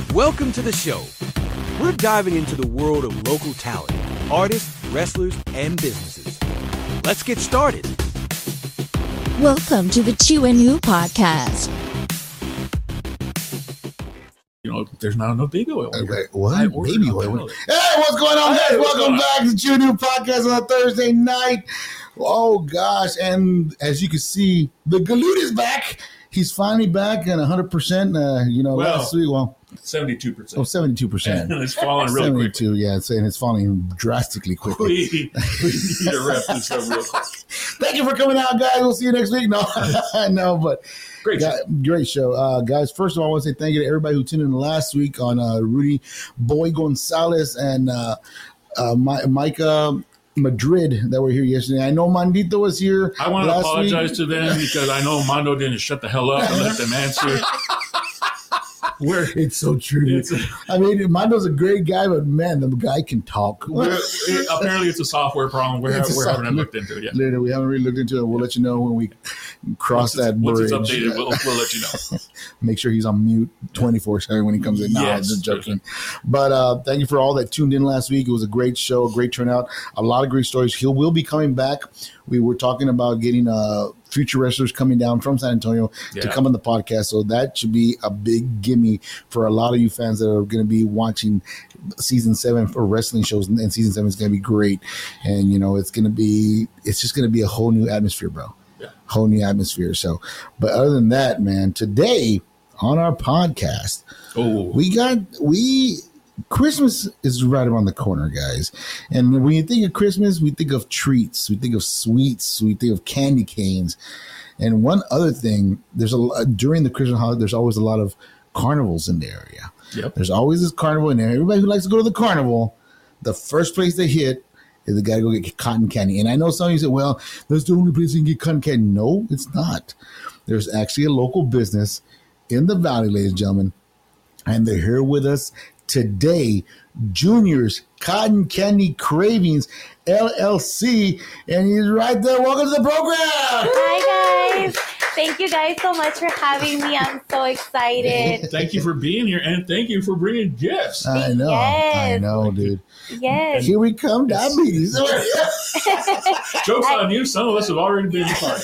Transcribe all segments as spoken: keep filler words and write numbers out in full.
Welcome to the show. We're diving into the world of local talent, artists, wrestlers, and businesses. Let's get started. Welcome to the Chew and You podcast. You know, there's not enough baby oil. Okay, what? Baby oil. Hey, what's going on, guys? Hey, Welcome back to the Chew and You podcast on a Thursday night. Oh, gosh. And as you can see, the Galoot is back. He's finally back and one hundred percent. Uh, you know, well, last week, well, seventy-two percent. Oh, seventy-two percent. And it's falling really quick. seventy-two, yeah, it's, and it's falling drastically quickly. We, we need to wrap this up real quick. Thank you for coming out, guys. We'll see you next week. No, no, but Great guys, show. Great show. Uh, guys, first of all, I want to say thank you to everybody who tuned in last week on uh, Rudy Boy Gonzalez and uh, uh, My, Micah Madrid that were here yesterday. I know Mandito was here. I want to last apologize week. to them because I know Mondo didn't shut the hell up and let them answer. We're, It's so true. It's a- I mean, Mondo's a great guy, but man, the guy can talk. we're, it, apparently, it's a software problem. We're, It's a we're soft- haven't looked into it yet. Later, we haven't really looked into it. We'll let you know when we cross Once it's, that once bridge. it's updated, we'll, we'll let you know. Make sure he's on mute twenty-four seven when he comes in. No, Yes. I'm just joking. But uh, thank you for all that tuned in last week. It was a great show, a great turnout, a lot of great stories. He will be coming back. We were talking about getting uh, future wrestlers coming down from San Antonio Yeah. to come on the podcast. So that should be a big gimme for a lot of you fans that are going to be watching season seven for wrestling shows. And season seven is going to be great. And, you know, it's going to be, it's just going to be a whole new atmosphere, bro. Yeah. Whole new atmosphere. So, but other than that, man, today on our podcast, Oh, we got we Christmas is right around the corner, guys. And when you think of Christmas, we think of treats, we think of sweets, we think of candy canes. And one other thing, there's a during the Christmas holiday, there's always a lot of carnivals in the area. Yep. There's always this carnival in there. Everybody who likes to go to the carnival, the first place they hit is the guy to go get cotton candy. And I know some of you say, well, that's the only place you can get cotton candy. No, it's not. There's actually a local business in the valley, ladies and gentlemen, and they're here with us today. Junior's Cotton Candy Cravings, L L C, and he's right there. Welcome to the program. Hi, guys. Thank you guys so much for having me. I'm so excited. thank you for being here, and thank you for bringing gifts. I know, I Yes. know, dude. Yes. Here we come, diabetes. Joke's on you. Some of us have already been part.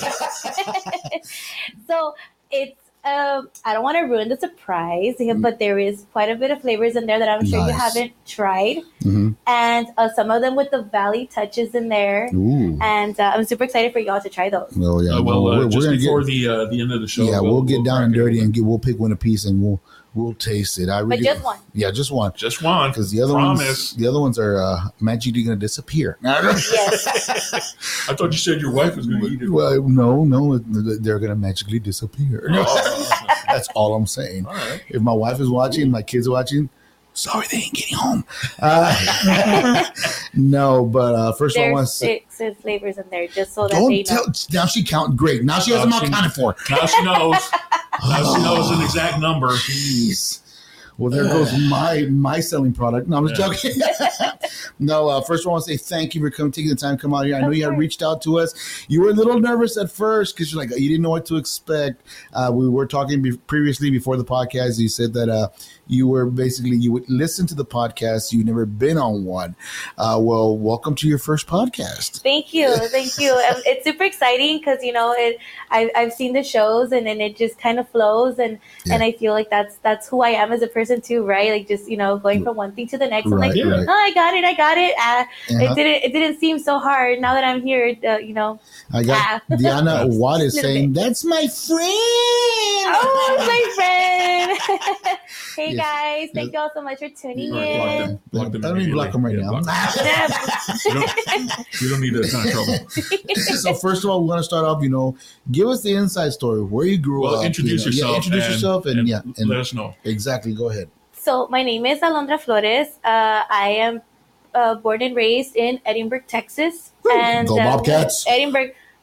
So it's, um, I don't want to ruin the surprise, but there is quite a bit of flavors in there that I'm sure you Nice. haven't tried. Mm-hmm. And uh, some of them with the Valley touches in there. Ooh. And uh, I'm super excited for y'all to try those. Well, yeah. Uh, well, we're- uh, we're just gonna before get, the uh, the end of the show, yeah, we'll, get down and crack it dirty open. and get, we'll pick one apiece and we'll we'll taste it. I really, just one. Yeah, just one. Just one, Because the other Promise. ones, the other ones are uh, magically going to disappear. Yes. I thought you said your wife was going to eat it. Well, no, no, they're going to magically disappear. Oh, That's all I'm saying. all right. If my wife is watching, my kids are watching, sorry they ain't getting home. Uh, no, but uh, first of all, I want There's to say, six flavors in there, just so that they don't know. tell. Now she counting. Great. Now she has them all Now she- counted for. Now she knows. Now she knows an exact number. Jeez. Well, there goes my my selling product. No, I'm just joking. no, uh, first of all, I want to say thank you for coming, taking the time to come out here. I know Of you had course. reached out to us. You were a little nervous at first because you're like you didn't know what to expect. Uh, we were talking be- previously before the podcast. You said that uh, you were basically you would listen to the podcast. You've never been on one. Uh, well, welcome to your first podcast. Thank you, thank you. Um, it's super exciting because you know it. I, I've seen the shows and then it just kind of flows and and Yeah. I feel like that's that's who I am as a person too, right? Like just you know going from one thing to the next. I'm Right, like, right. oh, I got it, I got it. Uh, Uh-huh. It didn't it didn't seem so hard. Now that I'm here, uh, you know. I got Ah. Diana Watt is Little saying bit. that's my friend. Oh, my friend! Hey Yes. guys, thank you all so much for tuning All right, block in. them. Block them Let me block them right immediately. now. Yeah, block them. You don't, you don't need that kind of trouble. So first of all, we want to start off. You know, give us the inside story where you grew Well, up. introduce you know. yourself. Yeah, introduce and, yourself, and, and yeah, and let us know. exactly. Go ahead. So my name is Alondra Flores. Uh, I am uh, born and raised in Edinburgh, Texas, and Go uh, Bobcats. Edinburgh.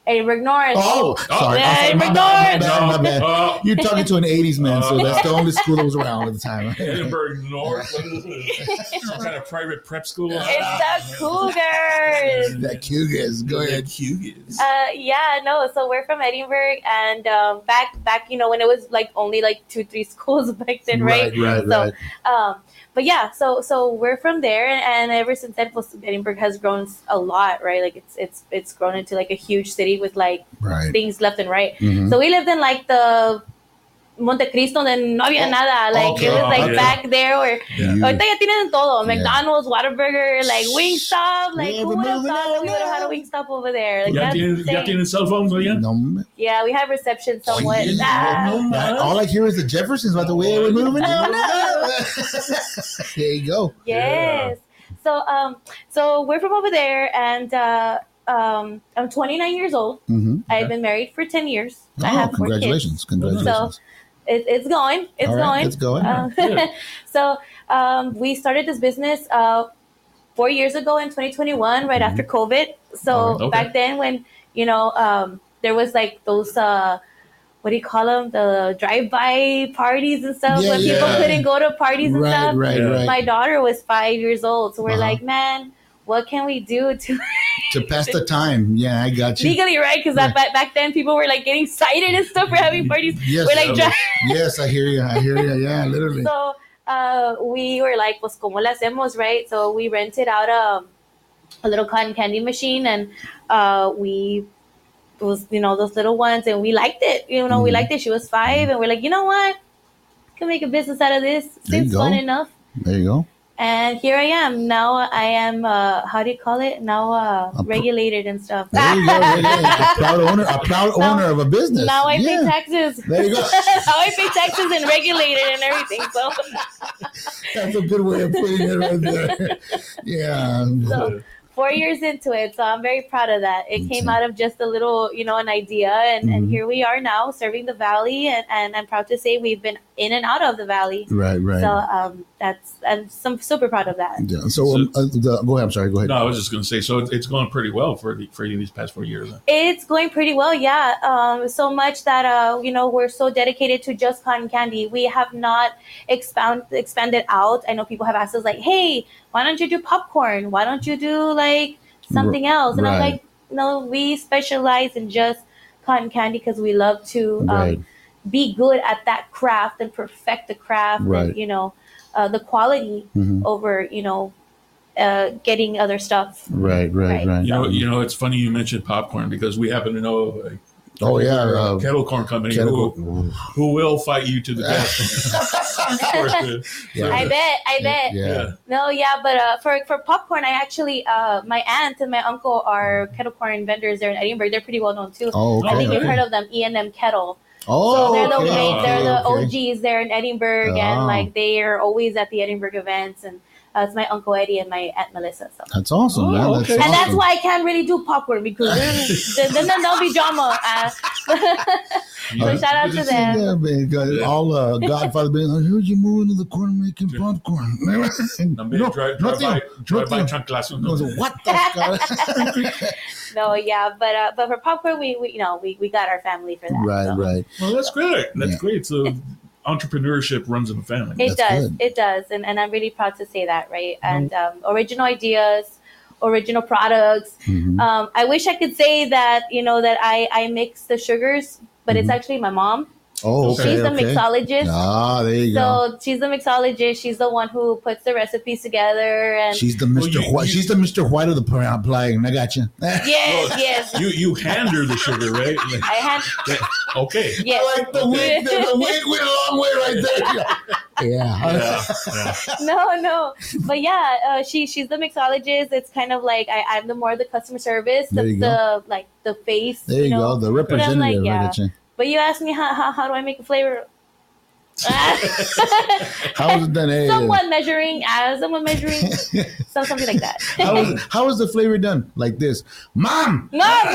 Edinburgh North. Oh, sorry. Yeah, I'm sorry. My Edinburgh bad, my North. bad, my bad. Oh. You're talking to an eighties man, so Oh. that's the only school that was around at the time. Edinburgh North. What is it? Some kind of private prep school. It's the Cougars. That Cougars. Go ahead. Cougars. Uh, yeah, no. So we're from Edinburgh, and um, back back, you know, when it was like only like two, three schools back then, right? Right, right, so, right. Um, but yeah, so so we're from there, and, and ever since then, well, Edinburgh has grown a lot, right? Like it's it's it's grown into like a huge city with like Right. things left and right. Mhm. So we lived in like the Montecristo, and no había nada. Like okay, it was like okay. back there, or Yeah. You- ahorita ya tienen todo. Yeah. McDonald's, Whataburger, like Wingstop. Like Yeah, who but would have moving thought that we on would have had a now. Wingstop over there? Like Ya that's tienen, ya insane. tienen cell phones, oye? No, man. Yeah, we have reception somewhat. yeah. Ah. No, That- man. all I hear is the Jeffersons about the way we're moving on. There you go. Yes. So um so we're from over there, and uh um I'm twenty-nine years old. Mm-hmm. I've been married for ten years. I Oh, have four kids. congratulations. Congratulations. It, it's going. It's All right, going. it's going. Um, Good. so um we started this business uh four years ago in twenty twenty-one, right after COVID. So All right, okay. back then, when you know um there was like those uh what do you call them, the drive-by parties and stuff, Yeah, when people yeah. couldn't go to parties and Right, stuff. right, Yeah. right. My daughter was five years old, so we're Uh-huh. like, man, what can we do to To pass the time. Yeah, I got you. legally, right? Because Yeah. that back, back then people were like getting cited and stuff for having parties. Yes, we're like, yeah. dri- yes, I hear you. I hear you. Yeah, literally. so uh, we were like, pues como le hacemos, right? So we rented out a a little cotton candy machine, and uh, we was you know those little ones, and we liked it. You know, we Mhm. liked it. She was five, and we're like, you know what? We can make a business out of this. There you Seems go. fun enough. There you go. And here I am. Now I am, uh, how do you call it? Now uh, A pro- regulated and stuff. There you go. There you go. A proud owner, a proud Now- owner of a business. Now I yeah. pay taxes. There you go. Now I pay taxes and regulated and everything. So, That's a good way of putting it right there. Yeah. so four years into it. So I'm very proud of that. It came out of just a little, you know, an idea. And, and Mhm. here we are now serving the Valley. And, and I'm proud to say we've been in and out of the Valley. Right, right. So um, that's, I'm some, super proud of that. yeah. So, um, uh, the, go ahead. I'm sorry. Go ahead. No, I was just going to say, so it's going pretty well for the, for you these past four years. Huh? It's going pretty well, yeah. Um, so much that uh, you know, we're so dedicated to just cotton candy. We have not expound expanded out. I know people have asked us like, "Hey, why don't you do popcorn? Why don't you do like something else?" And I'm right. like, "No, we specialize in just cotton candy because we love to um, Right. be good at that craft and perfect the craft, Right. and you know, uh, the quality Mhm. over you know, uh, getting other stuff." Right, right, Right. right. You know, you know, it's funny you mentioned popcorn because we happen to know a Oh, yeah. a Uh, kettle corn company Kettle- who, who will fight you to the death. For the- Yeah. I bet, I bet. yeah. Yeah. No, yeah, but uh, for for popcorn, I actually uh, my aunt and my uncle are kettle corn vendors there in Edinburgh. They're pretty well known too. Oh, I okay. think you've okay. heard of them, E and M Kettle. Oh, So they're the okay, main, they're okay, the okay. O Gs there in Edinburgh, Ah. and like they are always at the Edinburgh events. And uh, it's my uncle Eddie and my aunt Melissa. So. That's awesome, Oh, man. That's okay. And awesome. that's why I can't really do popcorn because then, then, then there'll be drama. Uh, so shout out to them. Yeah, man. God, Yeah. All uh, Godfather being like, here's you moving to the corner making popcorn. No, no, drive, drive nothing. by, drive by nothing. chanclas. I was like, what the No, yeah, but uh, but for popcorn, we, we you know we, we got our family for that. Right, so. right. Well, that's great. That's Yeah. great. So entrepreneurship runs in the family. It That's does. good. It does. And, and I'm really proud to say that, right? And um, original ideas, original products. Mhm. Um, I wish I could say that, you know, that I, I mix the sugars, but it's Mhm. actually my mom. Oh, okay. She's the okay. mixologist. Ah, there you go. So she's the mixologist. She's the one who puts the recipes together. And She's the Mister you- White. you- She's the Mister White of the pl- playing. I got you. yes, yes. You you hand her the sugar, right? Like, I had, yeah, okay. yes. I like the wig. The, the wig went a long way right there. Yeah. Yeah, yeah. no, no, but yeah, uh, she she's the mixologist. It's kind of like I, I'm the more the customer service, the, There you go. the like the face. There you know? go. The But I'm like, representative. I yeah. got you. But you asked me how, how how do I make a flavor? How was it done? Hey, Someone measuring, as someone measuring, some something like that. how was how was the flavor done? Like this, Mom. Mom,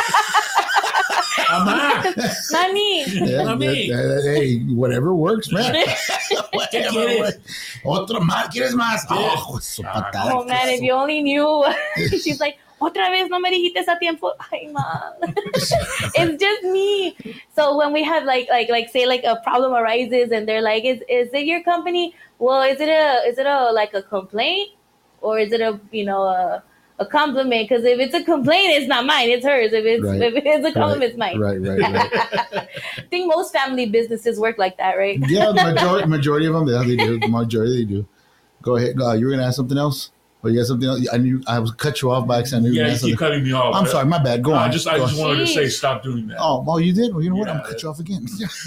Amar. mommy. Yeah, Mami. that- that- hey, whatever works, man. Whatever quieres? works. Otro más, ¿quieres más? Oh, su patada. Oh man, if you only knew. She's like, otra vez no me dijiste a tiempo. Ay, mom. It's just me. So when we have like, like, like, say like a problem arises and they're like, is, is it your company? Well, is it a, is it a, like a complaint or is it a, you know, a, a compliment? Because if it's a complaint, it's not mine, it's hers. If it's, Right. if it's a compliment, Right. it's mine. Right, right, right. I think most family businesses work like that, right? Yeah, the majority, majority of them, yeah, they do. The majority, they do. Go ahead. Uh, you were going to ask something else? Or you got something else? I knew I was cut you off by accident. I knew you were Yeah, gonna you ask keep something. cutting me off. I'm sorry, my bad. Go No, on. I just, I Go just on. wanted to say, Jeez. stop doing that. Oh, well, you did? Well, you know what? I'm Yeah, going to cut that- you off again.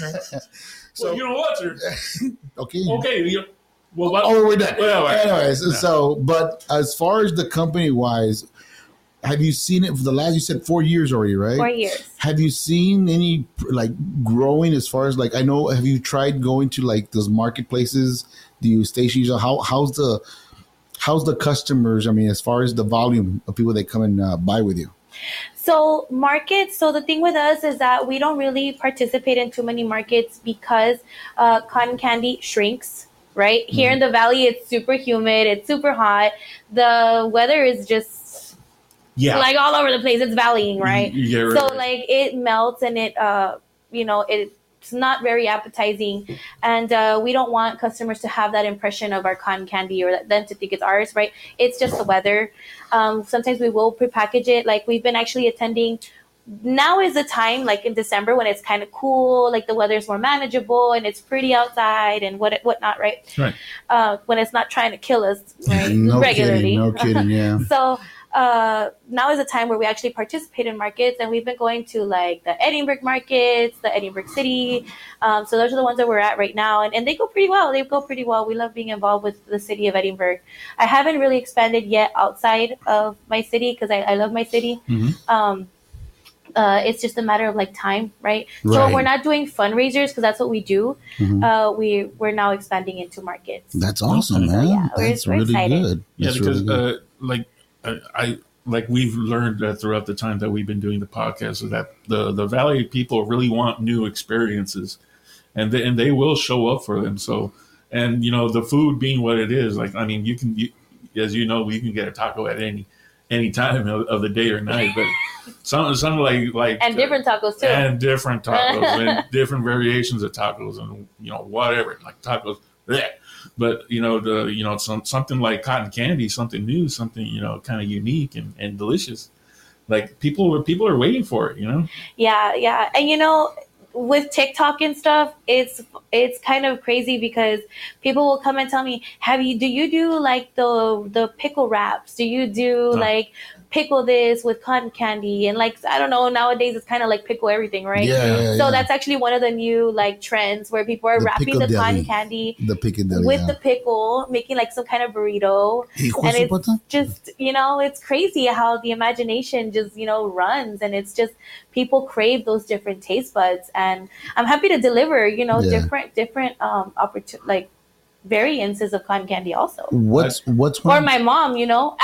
So, well, you know what, sir? Okay. Okay. You, well, what, Oh, we're done. Well, all right. Anyways, Yeah. so, but as far as the company wise, have you seen it for the last, you said four years already, right? Four years. Have you seen any like growing as far as like, I know, have you tried going to like those marketplaces? Do you stations? How, how's the, how's the customers? I mean, as far as the volume of people that come and uh, buy with you? So markets, so the thing with us is that we don't really participate in too many markets because uh, cotton candy shrinks, right? Here in the valley, it's super humid, it's super hot. The weather is just Yeah. like all over the place. It's valleying, right? You- you get rid So of it. like it melts and it, uh, you know, it, it's not very appetizing. And uh, we don't want customers to have that impression of our cotton candy or them to think it's ours, right? It's just the weather. Um, sometimes we will prepackage it. Like we've been actually attending. Now is the time, like in December, when it's kind of cool, like the weather's more manageable and it's pretty outside and what whatnot, right? Right. Uh, when it's not trying to kill us, right? No regularly. kidding. No kidding. Yeah. So uh, now is a time where we actually participate in markets, and we've been going to like the Edinburgh markets, the Edinburgh City. Um, so those are the ones that we're at right now, and, and they go pretty well. They go pretty well. We love being involved with the city of Edinburgh. I haven't really expanded yet outside of my city because I, I love my city. Mhm. Um, uh, it's just a matter of like time, right? So Right. we're not doing fundraisers because that's what we do. Mhm. Uh, we we're now expanding into markets. That's awesome, So, man. yeah, we're- That's we're really excited. good. Yeah, That's because really good. uh, like I, I like we've learned that throughout the time that we've been doing the podcast is that the the Valley people really want new experiences, and they, and they will show up for them. So, and you know, the food being what it is, like I mean, you can, you, as you know, you can get a taco at any any time of, of the day or night, but some some like like And different tacos too. and different tacos and different variations of tacos and you know whatever like tacos bleh. But you know the you know some something like cotton candy, something new, something you know kind of unique and, and delicious, like people people are waiting for it, you know. Yeah, yeah. And you know, with TikTok and stuff, it's it's kind of crazy because people will come and tell me, "Have you do you do like the the pickle wraps? Do you do Oh. like pickle this with cotton candy?" And like I don't know, nowadays it's kind of like pickle everything, right? Yeah, yeah, So yeah. that's actually one of the new like trends where people are The wrapping the pickle cotton deli. candy The Piccadilly. with yeah. the pickle, making like some kind of burrito. Hijo And de su it's puta. just, you know, it's crazy how the imagination just, you know, runs. And it's just people crave those different taste buds. And I'm happy to deliver, you know, Yeah. different, different, um, opportun like variances of cotton candy also. What's what's Or one? my mom, you know.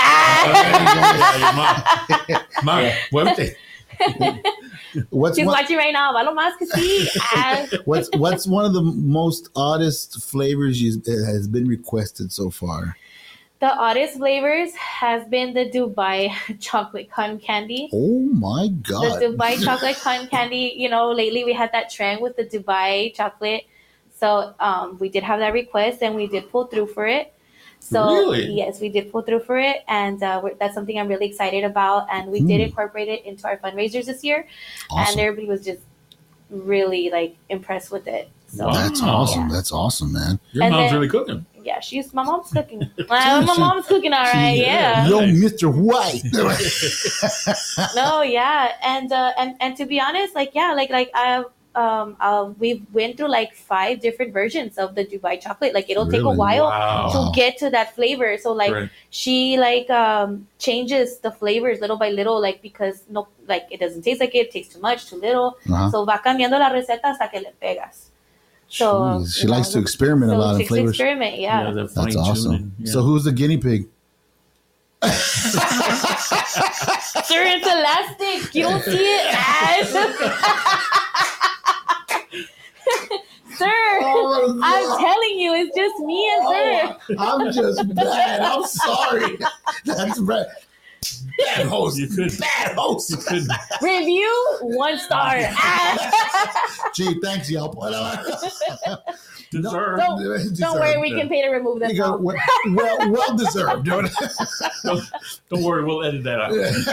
Yeah, your mom, mom, muévete. What's She's one, watching right now. I don't más que sí. Ah. what's what's one of the most oddest flavors you, that has been requested so far? The oddest flavors has been the Dubai chocolate cotton candy. Oh my The god! Dubai chocolate cotton candy, you know, lately we had that trend with the Dubai chocolate. So um, we did have that request and we did pull through for it. So Really? yes, we did pull through for it. And uh, we're, that's something I'm really excited about. And we did Hmm. incorporate it into our fundraisers this year. And Awesome. everybody was just really like impressed with it. So Wow. That's awesome. Yeah. That's awesome, man. Your And mom's then- really cooking. yeah, she's, my mom's cooking. Uh, my mom's cooking all right, yeah. Yo, Mister White. No, yeah, and uh, and and to be honest, like yeah, like like I've um uh, we've went through like five different versions of the Dubai chocolate. Like it'll take a Really? while Wow. to get to that flavor. So like Right. she like um changes the flavors little by little, like because no, like it doesn't taste like it, it tastes too much, too little. Uh-huh. So va cambiando la receta hasta que le pegas. So Jeez, she you know, likes to experiment a so lot she in flavors. experiment, yeah. Yeah, the That's fine-tuning, awesome. yeah. So who's the guinea pig? Sir, it's elastic. You don't see it, Ash. Sir, Oh, I'm telling you, it's just me and Sir. I'm just bad. I'm sorry. That's bad. Bad host. You could. Bad host. You could. Review one star. Gee, thanks, Yelp. Deserve. Don't, don't worry, we can pay to remove them. You go, well, well, well deserved. Don't, don't, don't worry, we'll edit that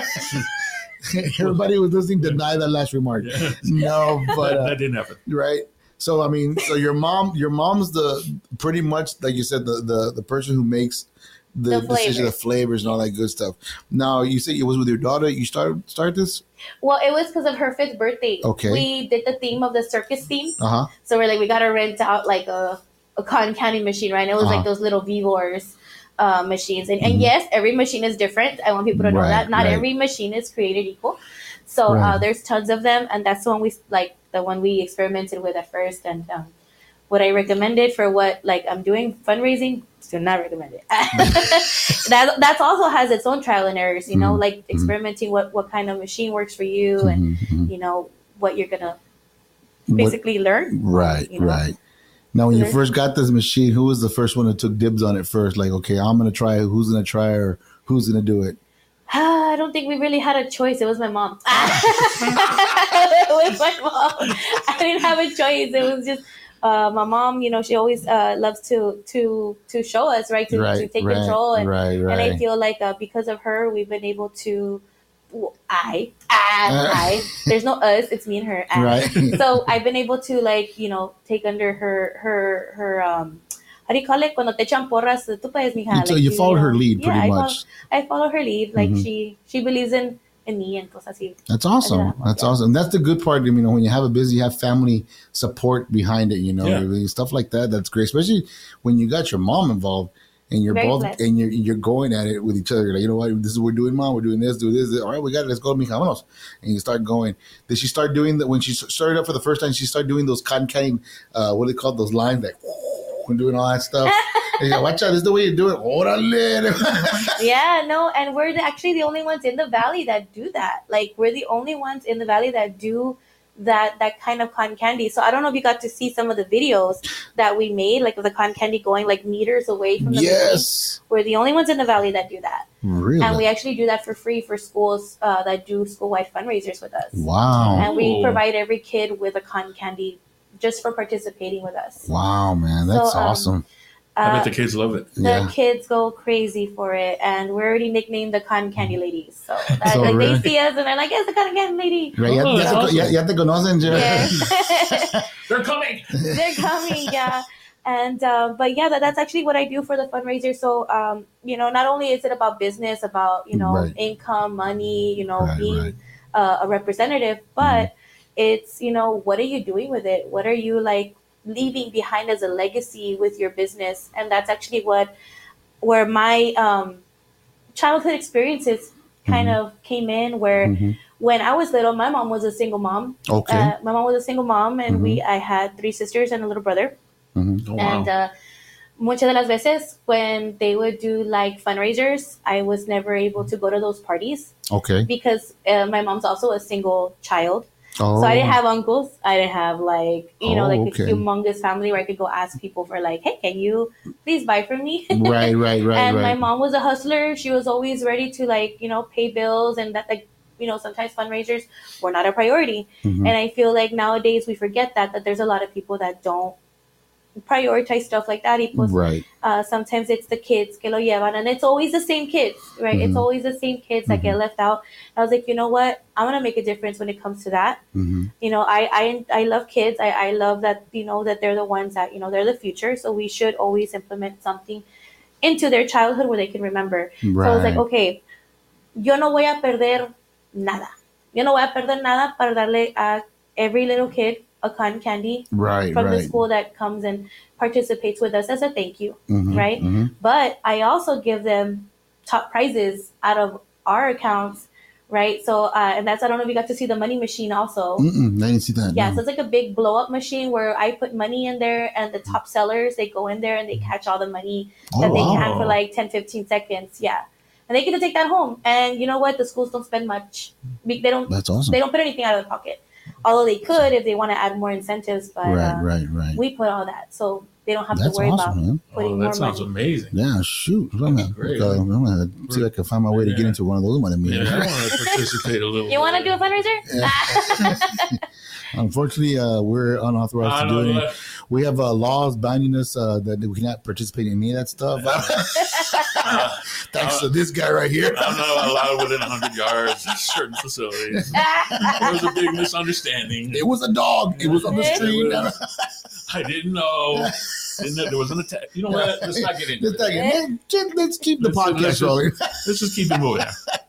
out. Everybody was listening. Deny that last remark. Yeah. No, but that, uh, that didn't happen. right. So I mean, so your mom, your mom's the pretty much like you said, the the, the person who makes the, The decision, flavors. the flavors, and all that good stuff. Now you said it was with your daughter. You started start this. Well, it was because of her fifth birthday. Okay. We did the theme of the circus theme. Uh huh. So we're like, we got to rent out like a, a cotton candy machine, right? And it was Uh-huh. like those little Vivors uh, machines. And, and yes, every machine is different. I want people to know Right, that. Not right. every machine is created equal. So Right. uh, there's tons of them. And that's the one we, like, the one we experimented with at first. And um, what I recommended for what, like, I'm doing fundraising, do not recommend it. that that's also has its own trial and errors, you know, Mhm, like experimenting what, what kind of machine works for you and, Mhm, mhm. you know, what you're going to What- basically learn. Right, you know? right. Now, when you Learn. first got this machine, who was the first one that took dibs on it first? Like, okay, I'm gonna try it. Who's gonna try it, or who's gonna do it? I don't think we really had a choice. It was my mom. It was my mom. I didn't have a choice. It was just uh, my mom. You know, she always uh, loves to to to show us, right, to, Right, to take right, control, and right, and I right. feel like uh, because of her, we've been able to. Well, I, I, Uh. I. There's no us. It's me and her. I. Right. So I've been able to like you know take under her her her um. How do you call it? Cuando te echan porras, tú puedes, mija. So Like, you followed her know, lead yeah, pretty I follow- much. I follow her lead. Like Mhm. she she believes in in me and cosas así. That's awesome. Yeah. That's awesome. That's the good part. You know, when you have a business, you have family support behind it. You know, Yeah. stuff like that. That's great, especially when you got your mom involved and you're Very both blessed. and you're you're going at it with each other. You're like, you know what, this is what we're doing, mom. We're doing this, do this. All right, we got it. Let's go, mija, vámonos. And you start going. Did she start doing that when she started up for the first time? She started doing those cotton candy, uh, what are they called? Those lines, like and doing all that stuff. And you go, watch out, this is the way you do it. Orale. Yeah, no, and we're the, actually the only ones in the valley that do that. Like we're the only ones in the valley that do that that kind of cotton candy. So I don't know if you got to see some of the videos that we made, like of the cotton candy going like meters away from the machine. Yes. We're the only ones in the valley that do that, Really? and we actually do that for free for schools uh, that do school-wide fundraisers with us. Wow. And we Ooh. provide every kid with a cotton candy just for participating with us. Wow, man. That's So, um, awesome. I Uh, bet the kids love it. the Yeah. kids go crazy for it, and we're already nicknamed the cotton candy ladies. So, that, So like really? they see us and they're like, "Yes, the cotton candy lady." Right, ya, Oh, ya, that's te, awesome. ya, ya te conocen, ya. Yeah. They're coming. They're coming, yeah. And uh, but yeah, that, that's actually what I do for the fundraiser. So um, you know, not only is it about business, about you know Right. income, money, you know, Right, being right. Uh, a representative, but it's you know, what are you doing with it? What are you like leaving behind as a legacy with your business? And that's actually what where my um, childhood experiences kind of came in. Where Mhm. when I was little, my mom was a single mom. Okay. Uh, my mom was a single mom, and we I had three sisters and a little brother. Mhm. Oh, wow. And uh, muchas de las veces when they would do like fundraisers, I was never able to go to those parties Okay. because uh, my mom's also a single child. Oh. So I didn't have uncles. I didn't have like, you know, Oh, like okay. a humongous family where I could go ask people for like, hey, can you please buy for me? Right, right, right, and my right. mom was a hustler. She was always ready to like, you know, pay bills, and that like, you know, sometimes fundraisers were not a priority. Mhm. And I feel like nowadays we forget that, that there's a lot of people that don't prioritize stuff like that. Y pues, Right. uh, sometimes it's the kids que lo llevan, and it's always the same kids, right? It's Mhm. always the same kids that get left out. I was like, you know what? I'm gonna make a difference when it comes to that. Mhm. You know, I I, I love kids. I, I love that, you know, that they're the ones that, you know, they're the future. So we should always implement something into their childhood where they can remember. So I was like, Right. okay, yo no voy a perder nada. Yo no voy a perder nada para darle a every little kid a cotton candy Right, from the right. school that comes and participates with us as a thank you, Mhm, right? mhm. But I also give them top prizes out of our accounts, right? So, uh, and that's, I don't know if you got to see the money machine also. Mm-mm, I didn't see that. Yeah, no. so it's like a big blow up machine where I put money in there, and the top sellers, they go in there and they catch all the money Oh, that they wow. can for like ten, fifteen seconds. Yeah. And they get to take that home. And you know what? The schools don't spend much. Be- They don't, That's awesome. they don't put anything out of their pocket. Although they could if they want to add more incentives, but Right, uh, right, right. we put all that. So they don't have That's to worry awesome, about man. putting Oh, more that sounds money. amazing. Yeah, shoot. I'm gonna, Great. uh, I'm gonna see if I can find my way to get Yeah. into one of those money Yeah, meetings. I want to participate a little. You want to bit. do a fundraiser? Unfortunately, uh, we're unauthorized I to do know, it. but- We have uh, laws binding us uh, that we cannot participate in any of that stuff. Thanks to this guy right here. I'm not allowed within one hundred yards of certain facilities. There was a big misunderstanding. It was a dog. It was on the It street. was- I didn't know. Didn't know there was an attack. You know what? Let's not get into Let's, not it. get- let's- let's keep the Let's- let's podcast just- rolling. Let's just keep it moving.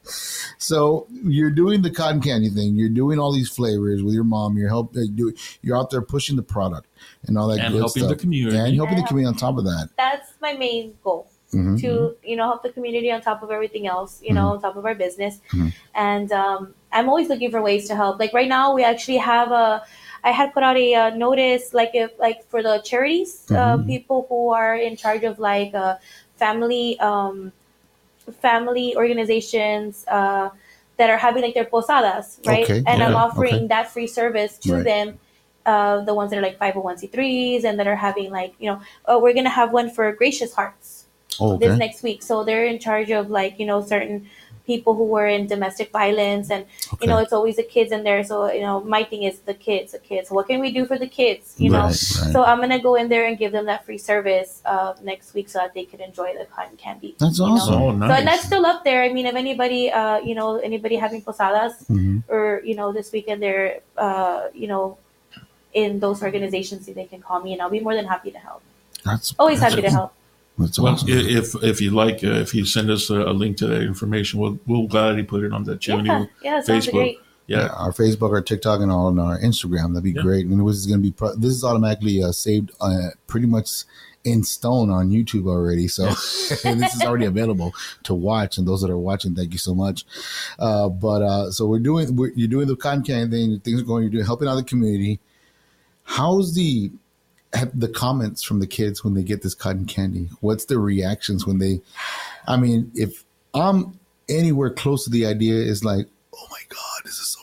So you're doing the cotton candy thing. You're doing all these flavors with your mom. You're help. uh, do- You're out there pushing the product and all that And good helping stuff. the community. And helping the Yeah. community on top of that. That's my main goal. Mhm. To you know help the community on top of everything else, you know, on top of our business. Mhm. And um, I'm always looking for ways to help. Like right now, we actually have a. I had put out a uh, notice, like if like for the charities, uh, Mhm. people who are in charge of like uh, family um, family organizations uh, that are having like their posadas, right? Okay, And I'm yeah, offering okay. that free service to Right. them. Uh, the ones that are like five oh one c threes and that are having like you know, oh, we're gonna have one for Gracious Hearts Oh, this okay. next week. So they're in charge of like, you know, certain people who were in domestic violence and, Okay. you know, it's always the kids in there. So, you know, my thing is the kids, the kids. What can we do for the kids? You know? Right, right. So I'm going to go in there and give them that free service uh, next week so that they can enjoy the cotton candy. That's you know? awesome. Oh, So nice. and that's still up there. I mean, if anybody, uh, you know, anybody having posadas Mhm. or, you know, this weekend they're, uh, you know, in those organizations, they can call me and I'll be more than happy to help. That's Always that's happy to awesome. help. That's Well, awesome. i- if if you like, uh, if you send us a, a link to that information, we'll we'll gladly put it on the Yeah, Chimney yeah, sounds Facebook. great. Yeah. Yeah, our Facebook, our TikTok, and all on our Instagram. That'd be Yeah. great. And this is going to be pro- this is automatically uh, saved, uh, pretty much in stone on YouTube already. So and this is already available to watch. And those that are watching, thank you so much. Uh, but uh, so we're doing we're, you're doing the cotton candy thing. Things are going. You're doing helping out the community. How's the the comments from the kids when they get this cotton candy? What's the reactions when they? I mean, if I'm anywhere close to the idea, is like, oh my god, this is so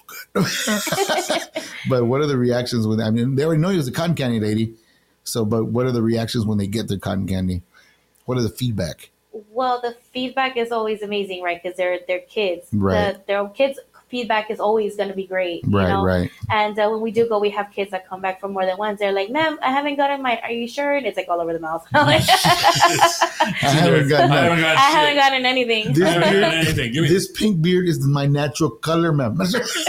good. But what are the reactions when? I mean, they already know you're the cotton candy lady. So, but what are the reactions when they get their cotton candy? What are the feedback? Well, the feedback is always amazing, right? Because they're they're kids. Right. The, their kids' feedback is always going to be great. You Right, know? right. And uh, when we do go, we have kids that come back for more than once. They're like, "Ma'am, I haven't gotten mine. Are you sure?" And it's like all over the mouth. I'm like, I haven't gotten I haven't that. got I haven't shit. gotten anything. I This haven't beard, gotten anything. Give me this pink beard is my natural color, ma'am.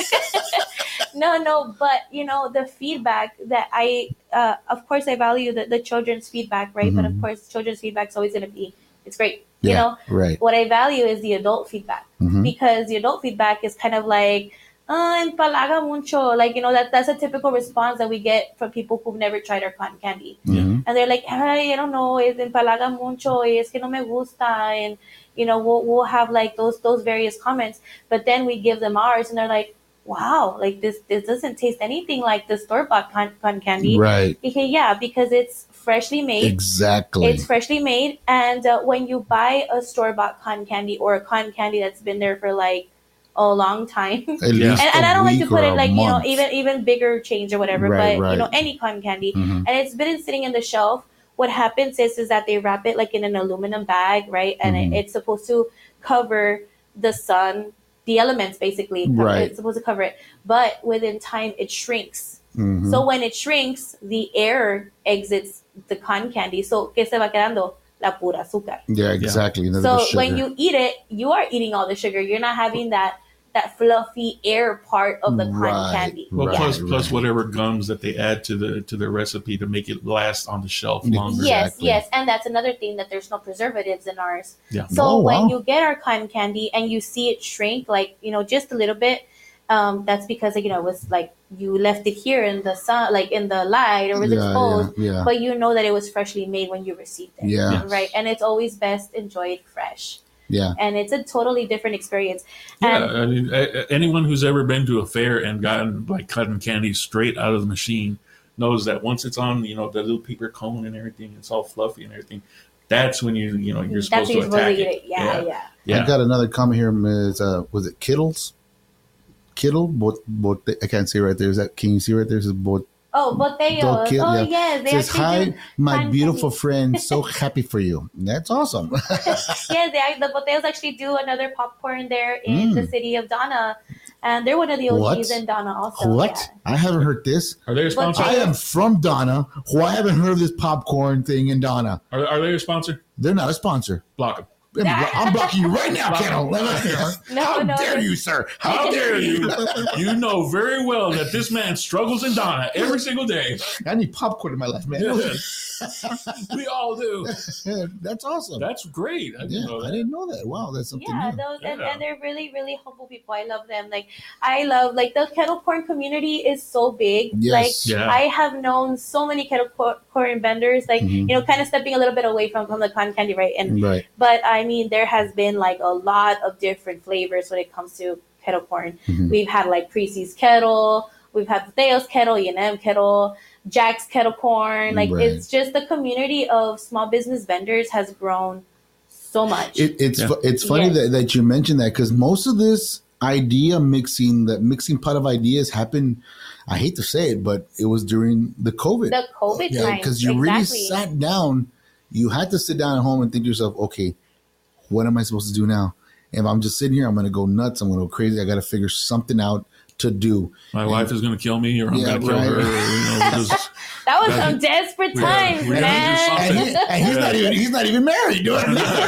No, no, but you know the feedback that I, uh, of course, I value the, the children's feedback, right? But of Mhm. course, children's feedback is always going to be, it's great. You Yeah, know, right. what I value is the adult feedback Mhm. because the adult feedback is kind of like, ah, empalaga mucho, like you know that that's a typical response that we get from people who've never tried our cotton candy, Mhm. and they're like, ay, I don't know, es empalaga mucho, y es que no me gusta, and you know we'll we'll have like those those various comments, but then we give them ours, and they're like, wow, like this this doesn't taste anything like the store bought con- cotton candy. Right. Because yeah, because it's freshly made. Exactly. It's freshly made, and uh, when you buy a store bought cotton candy or a cotton candy that's been there for like a long time, and, At Yeah. least and a I don't like to week put or it a like you know month. even even bigger change or whatever, Right, but right. you know any cotton candy, Mhm. and it's been sitting in the shelf. What happens is is that they wrap it like in an aluminum bag, right, and Mhm. it, it's supposed to cover the sun, the elements basically. Cover- Right. It's supposed to cover it, but within time it shrinks. Mhm. So when it shrinks, the air exits the cotton candy. So, ¿qué se va quedando? La pura azúcar. Yeah, exactly. Nothing So but sugar. when you eat it, you are eating all the sugar. You're not having that that fluffy air part of the cotton Right. candy. well, Right, plus plus right. whatever gums that they add to the to the recipe to make it last on the shelf longer. Yes, Exactly. yes, and that's another thing that there's no preservatives in ours. Yeah. So Oh, when wow. you get our cotton candy and you see it shrink, like you know, just a little bit, um, that's because like, you know it was like you left it here in the sun, like in the light, or was Yeah, exposed. yeah, yeah. But you know that it was freshly made when you received it. Yeah. Right, and it's always best enjoyed fresh, Yeah. and it's a totally different experience. Yeah, And I mean, a- a- anyone who's ever been to a fair and gotten like cotton candy straight out of the machine knows that once it's on, you know, the little paper cone and everything, it's all fluffy and everything. That's when you, you know, you're that's supposed when you're to supposed attack to eat it. it. Yeah, yeah. Yeah. I got another comment here. Is uh, was it Kittles? Kittle? Bot, bot, I can't see right there. Is that? Can you see right there? It says bot, Oh, botellos. Toquil- oh, yeah. yes. They Says, actually hi, do my pan beautiful candy." friend. So happy for you. That's awesome. Yes, they, act- the botellos actually do another popcorn there in Mm. the city of Donna. And they're one of the O Gs What? in Donna also. What? Yeah. I haven't heard this. Are they a sponsor? I am from Donna. Who I haven't heard of this popcorn thing in Donna. Are, are they a sponsor? They're not a sponsor. Block them. I'm blocking you right now, Kennel. No, How no, dare no. you, sir? How, How dare dare you? you? You know very well that this man struggles in Donna every single day. I need popcorn in my life, man. We all do. That's awesome. That's great. I didn't yeah, know I that. didn't know that. Wow, that's something Yeah, new. those and, Yeah. and they're really, really humble people. I love them. Like I love like the kettle corn community is so big. Yes. Like Yeah. I have known so many kettle cor- corn vendors, like Mhm. you know, kind of stepping a little bit away from, from the cotton candy, right? And Right. but I mean there has been like a lot of different flavors when it comes to kettle corn. Mhm. We've had like Creasy's kettle, we've had Theo's kettle, E and M kettle, Jack's kettle corn. Like Right. it's just the community of small business vendors has grown so much. It, it's Yeah. fu- it's funny Yes. that, that you mentioned that because most of this idea mixing, that mixing pot of ideas happened. I hate to say it, but it was during the COVID. the COVID Yeah, time. because you exactly. really sat down. You had to sit down at home and think to yourself, okay, what am I supposed to do now? If I'm just sitting here, I'm going to go nuts. I'm going to go crazy. I got to figure something out to do. My wife is going to kill me, or I'm Yeah, going to kill right. her. Or, you know, just, That was Right. some desperate Yeah, times, we gotta do man. And, he, and he's Yeah. not even he's not even married. Doing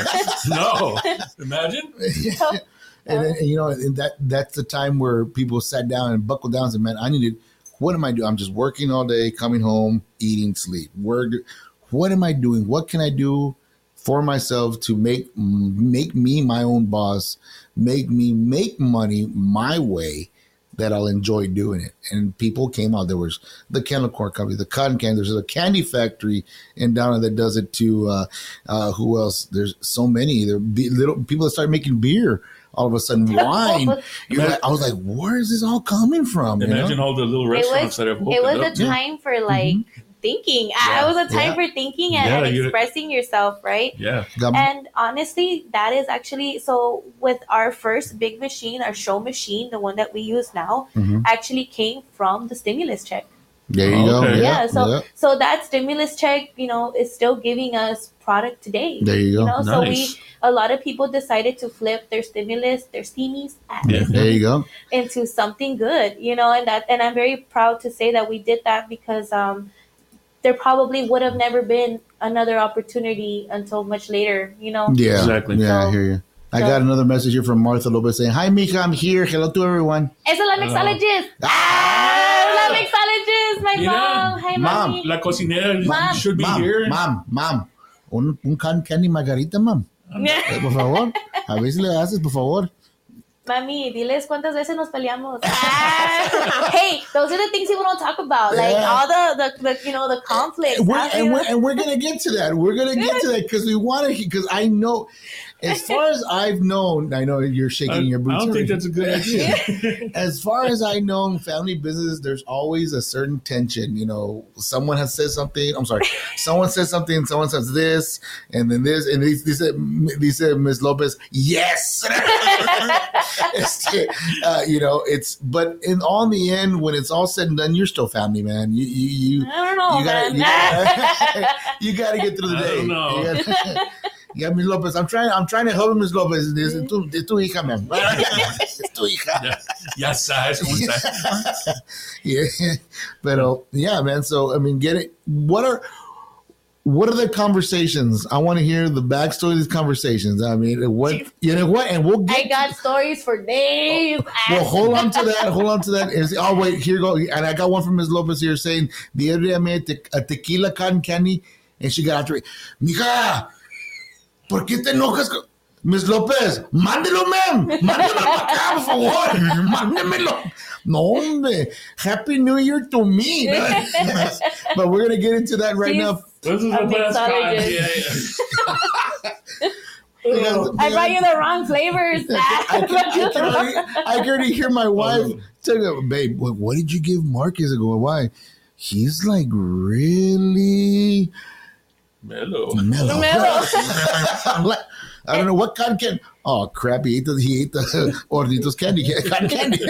no, imagine. And, then, and you know, and that that's the time where people sat down and buckled down and said, "Man, I need to. What am I doing? I'm just working all day, coming home, eating, sleep. Work. What am I doing? What can I do for myself to make make me my own boss, make me make money my way, that I'll enjoy doing it." And people came out. There was the Kettle Corn Company, the Cotton Candy. There's a candy factory in Donna that does it too. Uh, uh, who else? There's so many. There be little people that started making beer. All of a sudden, wine. You're like, I was like, where is this all coming from? You Imagine know? all the little It restaurants was that have opened it was up. a time for like thinking. Yeah. It was a time Yeah. for thinking and, Yeah, and you- expressing yourself, right? Yeah, Got- And honestly, that is actually so. With our first big machine, our show machine, the one that we use now, Mhm. actually came from the stimulus check. There you go. Okay. Yeah, so yeah. so that stimulus check, you know, is still giving us product today. There you go. You know, so Nice. we a lot of people decided to flip their stimulus, their steamies, Yeah. There you go. into something good, you know, and that and I'm very proud to say that we did that because um there probably would have never been another opportunity until much later, you know. Yeah, Exactly. Yeah, I So- hear you. I so- got another message here from Martha Lopez saying, "Hi, Mika, I'm here. Hello to everyone." Esa es la mixologist. Ah, la mixologist, my Mira, mom. Hi, Mom. mommy. La cocinera Mom. should be Mom, here. mom, mom, un, un cotton candy margarita, mom. Eh, por favor, a ver si le haces, por favor. Mami, diles cuántas veces nos peleamos. Ah. Hey, those are the things people don't talk about, like Yeah. all the, the, the you know the conflicts. We're, Ah, and, you we're, know? and we're gonna get to that. We're gonna get to that because we want to. Because I know, as far as I've known, I know you're I, shaking your I boots. don't think that's a good idea. As far as I know, family business, there's always a certain tension. You know, someone has said something. I'm sorry, someone says something. Someone says this, and then this, and they, they said, they said, Miss Lopez, yes. Este, uh, you know, it's but in on the end, when it's all said and done, you're still family, man. You you you, I don't know, you gotta man. you gotta, you gotta get through the I day. don't know. You gotta- Yeah, Miss Lopez. I'm trying. I'm trying to help Miss Lopez. Es tu, es tu hija, man. Es tu hija. ya, ya sabes cómo está. Yeah, but uh, yeah, man. So I mean, get it. What are what are the conversations? I want to hear the backstory of these conversations. I mean, what you know what, and we'll I get. got stories for days. Well, hold on to that. Hold on to that. Is oh wait, here you go. And I got one from Miss Lopez here saying the other day I made te- a tequila cotton candy, and she got after it. Mija, ¿por qué te enojas? con-" Miss Lopez, mándelo, ma'am. Mándelo para acá, por favor. Mándemelo. No, hombre. Happy New Year to me. But we're going to get into that right She's- now. This is A the best mixologist. kind. Because- I brought you the wrong flavors. I can, I, can already, I can already hear my wife tell me, babe, what, what did you give Marcus? I go, why? He's like really Mellow. mellow. Mellow. I'm like, I don't know what kind can Oh crap! He ate the he ate the Hornitos candy cotton candy.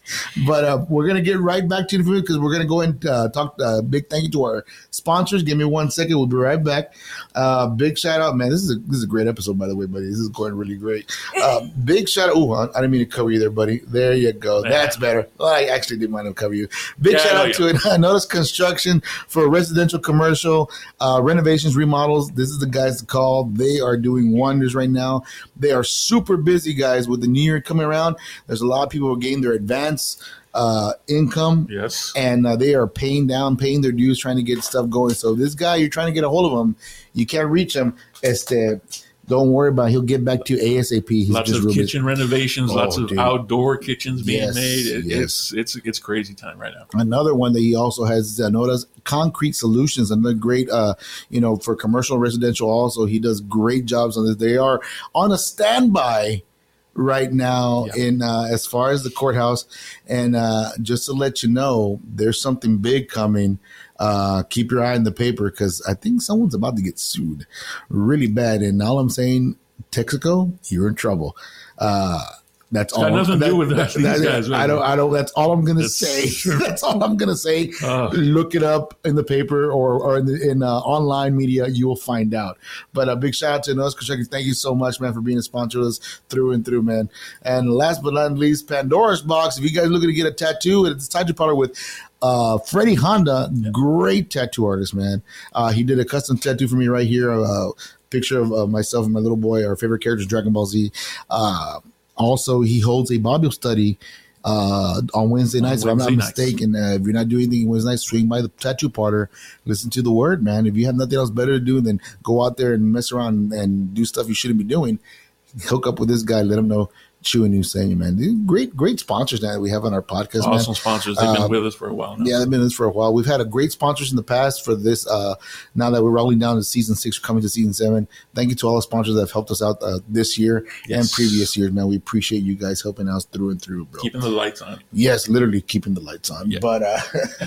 But uh, we're gonna get right back to the food because we're gonna go and uh, talk. Uh, big thank you to our sponsors. Give me one second. We'll be right back. Uh, big shout out, man. This is a this is a great episode, by the way, buddy. This is going really great. Uh, big shout out. Oh, I, I didn't mean to cover you there, buddy. There you go. That's better. Well, I actually didn't mind to cover you. Big Yeah, shout I out know to it. Notice Construction for residential, commercial, uh, renovations, remodels. This is the guys to call. They are doing wonders right now. They are super busy, guys, with the new year coming around. There's a lot of people who are getting their advance uh, income. Yes. And uh, they are paying down, paying their dues, trying to get stuff going. So this guy, you're trying to get a hold of him. You can't reach him. Este, don't worry about it. He'll get back to you ASAP. He's Lots just of real kitchen busy. renovations, Oh, lots of dude. outdoor kitchens being Yes, made. It, yes. It's it's it's crazy time right now. Another one that he also has, uh, Nota's Concrete Solutions, another great, uh, you know, for commercial, residential. Also, he does great jobs on this. They are on a standby right now Yeah. in uh, as far as the courthouse, and uh, just to let you know, there's something big coming. Uh, keep your eye on the paper because I think someone's about to get sued really bad. And all I'm saying, Texaco, you're in trouble. Uh, that's all. got nothing to that- do with that- these that- guys, right? I don't. I don't. That's all I'm gonna That's- say. That's all I'm gonna say. Uh. Look it up in the paper or, or in, the, in uh, online media. You will find out. But a big shout out to Notice Construction. Thank you so much, man, for being a sponsor of us through and through, man. And last but not least, Pandora's Box. If you guys are looking to get a tattoo, it's a tattoo parlor with uh, Freddie Honda, great tattoo artist, man. Uh, he did a custom tattoo for me right here. Uh, picture of uh, myself and my little boy. Our favorite character is Dragon Ball Z. Uh, also, he holds a Bible study uh, on Wednesday On nights. If I'm not Wednesday nights. mistaken, uh, if you're not doing anything Wednesday nights, swing by the tattoo parlor, listen to the word, man. If you have nothing else better to do than go out there and mess around and do stuff you shouldn't be doing, hook up with this guy. Let him know Chewing You saying, man. These great, great sponsors now that we have on our podcast, man. Awesome sponsors. They've been Uh, with us for a while now. Yeah, they've been in this for a while. We've had a great sponsors in the past for this. Uh, now that we're rolling down to season six, we're coming to season seven. Thank you to all the sponsors that have helped us out uh, this year Yes. and previous years, man. We appreciate you guys helping us through and through, bro. Keeping the lights on. Yes, literally keeping the lights on. Yeah. But uh,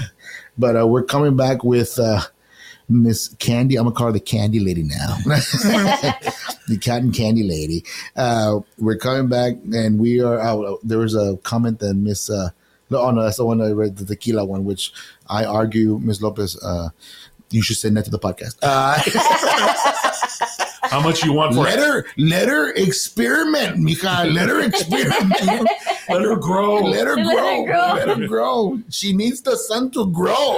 but uh, we're coming back with uh, Miss Candy. I'm gonna call her the Candy Lady now. The Cotton Candy Lady. Uh, we're coming back, and we are. Uh, there was a comment that Miss. Uh, no, oh no, that's the one I read, the tequila one, which I argue, Miss Lopez. Uh, you should send that to the podcast. Uh, How much you want for let it? her, let her experiment, Mija. Let her experiment. Let her grow. Let her Let grow. her grow. Let her grow. She needs the sun to grow.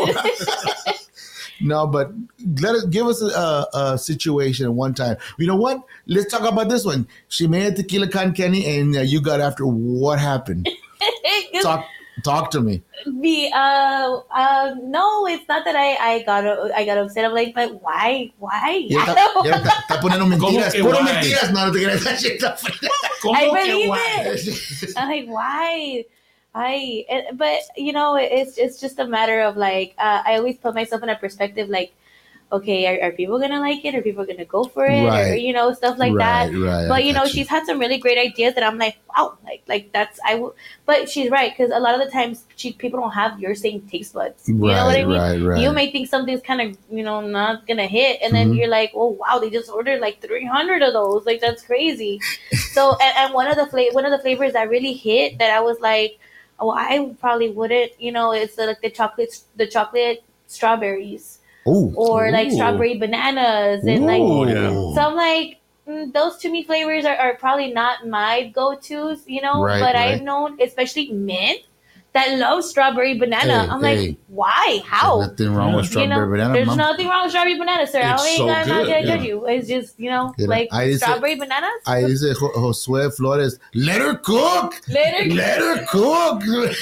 No, but let us give us a, a, a situation one time. You know what? Let's talk about this one. She made a tequila cotton candy, and uh, you got after. What happened? Talk, talk to me. Be uh uh no, it's not that I I got I got upset. I'm like, but why why? Ya está, ya está, está poniendo mentiras. que Puro why? mentiras. No, no te creas. ¿Cómo I que believe guay? it. I'm like, why? I, it, but you know, it's it's just a matter of like, uh, I always put myself in a perspective like, okay, are, are people gonna like it? Are people gonna go for it? Or Right. you know, stuff like Right, that. right, I But you know, got you. she's had some really great ideas that I'm like, wow, like like that's I. W- but she's right because a lot of the times she, people don't have your same taste buds. You know what I Right, mean? right, right. You may think something's kind of you know not gonna hit, and then Mhm. you're like, oh wow, they just ordered like three hundred of those. Like that's crazy. So and, and one of the fla- one of the flavors that really hit that I was like, oh, I probably wouldn't. You know, it's the, like the chocolate the chocolate strawberries Ooh. or like Ooh. strawberry bananas and like. Ooh, yeah. So I'm like, mm, those to me flavors are, are probably not my go-tos, you know. Right, but right. I've known, especially men, that love strawberry banana. Hey, I'm hey. like, why? How? There's nothing wrong with You strawberry you know, banana. there's Mom. nothing wrong with strawberry banana, sir. It's I ain't so gonna, not good, gonna judge yeah. you. It's just, you know, You know, like I just- strawberry bananas. I dice Jo- Josué Flores, let her cook. Later. Let her cook.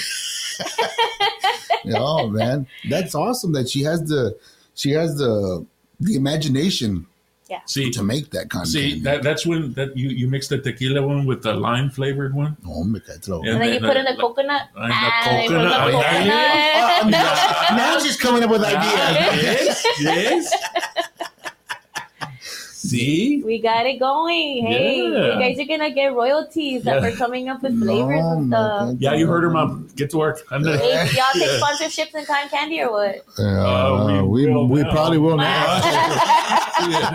Oh man, that's awesome that she has the she has the the imagination See, to make that kind see of candy. that that's when that you, you mix the tequila one with the lime flavored one. Oh, me caes loco. Yeah. And then you And put in the the- coconut. and the Ah, they put coconut. the Oh, coconut. Uh, now she's coming up with ideas. yes, yes. See, We got it going. Hey, Yeah. you guys are gonna get royalties that Yeah. for coming up with flavors No, and my stuff. God. yeah, you heard her, mom. Get to work. I'm the, Hey, y'all take Yeah. sponsorships in cotton candy or what? Uh, Uh, we we will we now. probably will now. Yeah.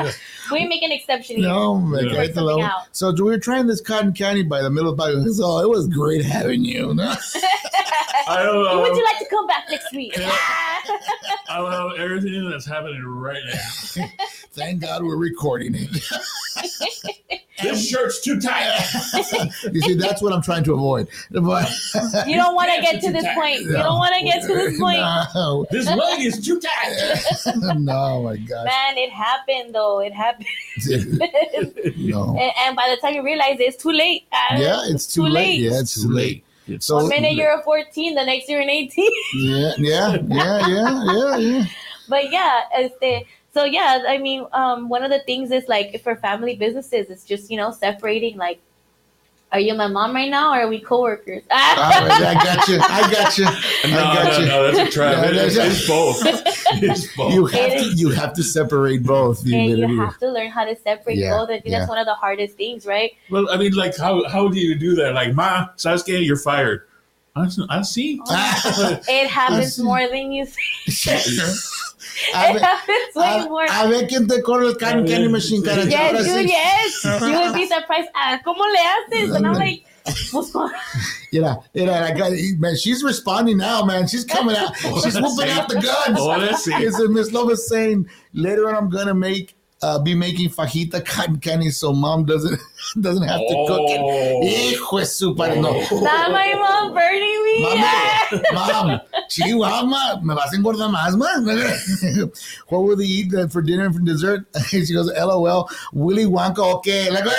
We make an exception here. No, me Yeah. cállate la boca. So we were trying this cotton candy by the middle of the podcast. So it was great having you. No? I don't know. Would you like to come back next week? I love everything that's happening right now. Thank God we're recording it. This shirt's too tight. You see, that's what I'm trying to avoid. But You don't want to get to this point. You don't want to get to this point. No, This leg is too tight. no, my gosh. Man, it happened though. It happened. No. and, and by the time you realize it, it's too late. Uh, Yeah, it's too, late. Yeah, it's too late. It's So One minute you're a fourteen, the next you're an eighteen. yeah, yeah, yeah, yeah, yeah, yeah. But yeah, este, so yeah, I mean, um, one of the things is like for family businesses, it's just, you know, separating like, are you my mom right now or are we coworkers? All right, I got you. I got you. I No, got no, you. no, that's a trap. Yeah, It is- that's- it's both. It's both. You have It to. is- You have to separate both. You And you literally- have to learn how to separate Yeah, both. I think yeah. that's one of the hardest things, right? Well, I mean, like, how how do you do that? Like, Ma, Sasuke, you're fired. I, s- I see. It happens see. more than you think. A It ver, happens way a, more. a ver quién te corre el cotton candy machine, cara. Yes, Ahora dude, sí. yes. You would be surprised. Ah, ¿cómo le haces? And I'm like, pues, ¿cómo? Yeah, yeah, I got, man, she's responding now, man. She's coming out. She's whooping out the guns. Oh, let's see. It's Miss Lova's saying later on I'm gonna make uh, be making fajita cotton candy so mom doesn't doesn't have to cook it. Oh. Hijo de su padre, no. Not my mom burning me. Mami, mom, Chihuahua, me vas a engordar más, man. What will they eat uh, for dinner and for dessert? She goes, LOL, Willy Wonka, okay. Like,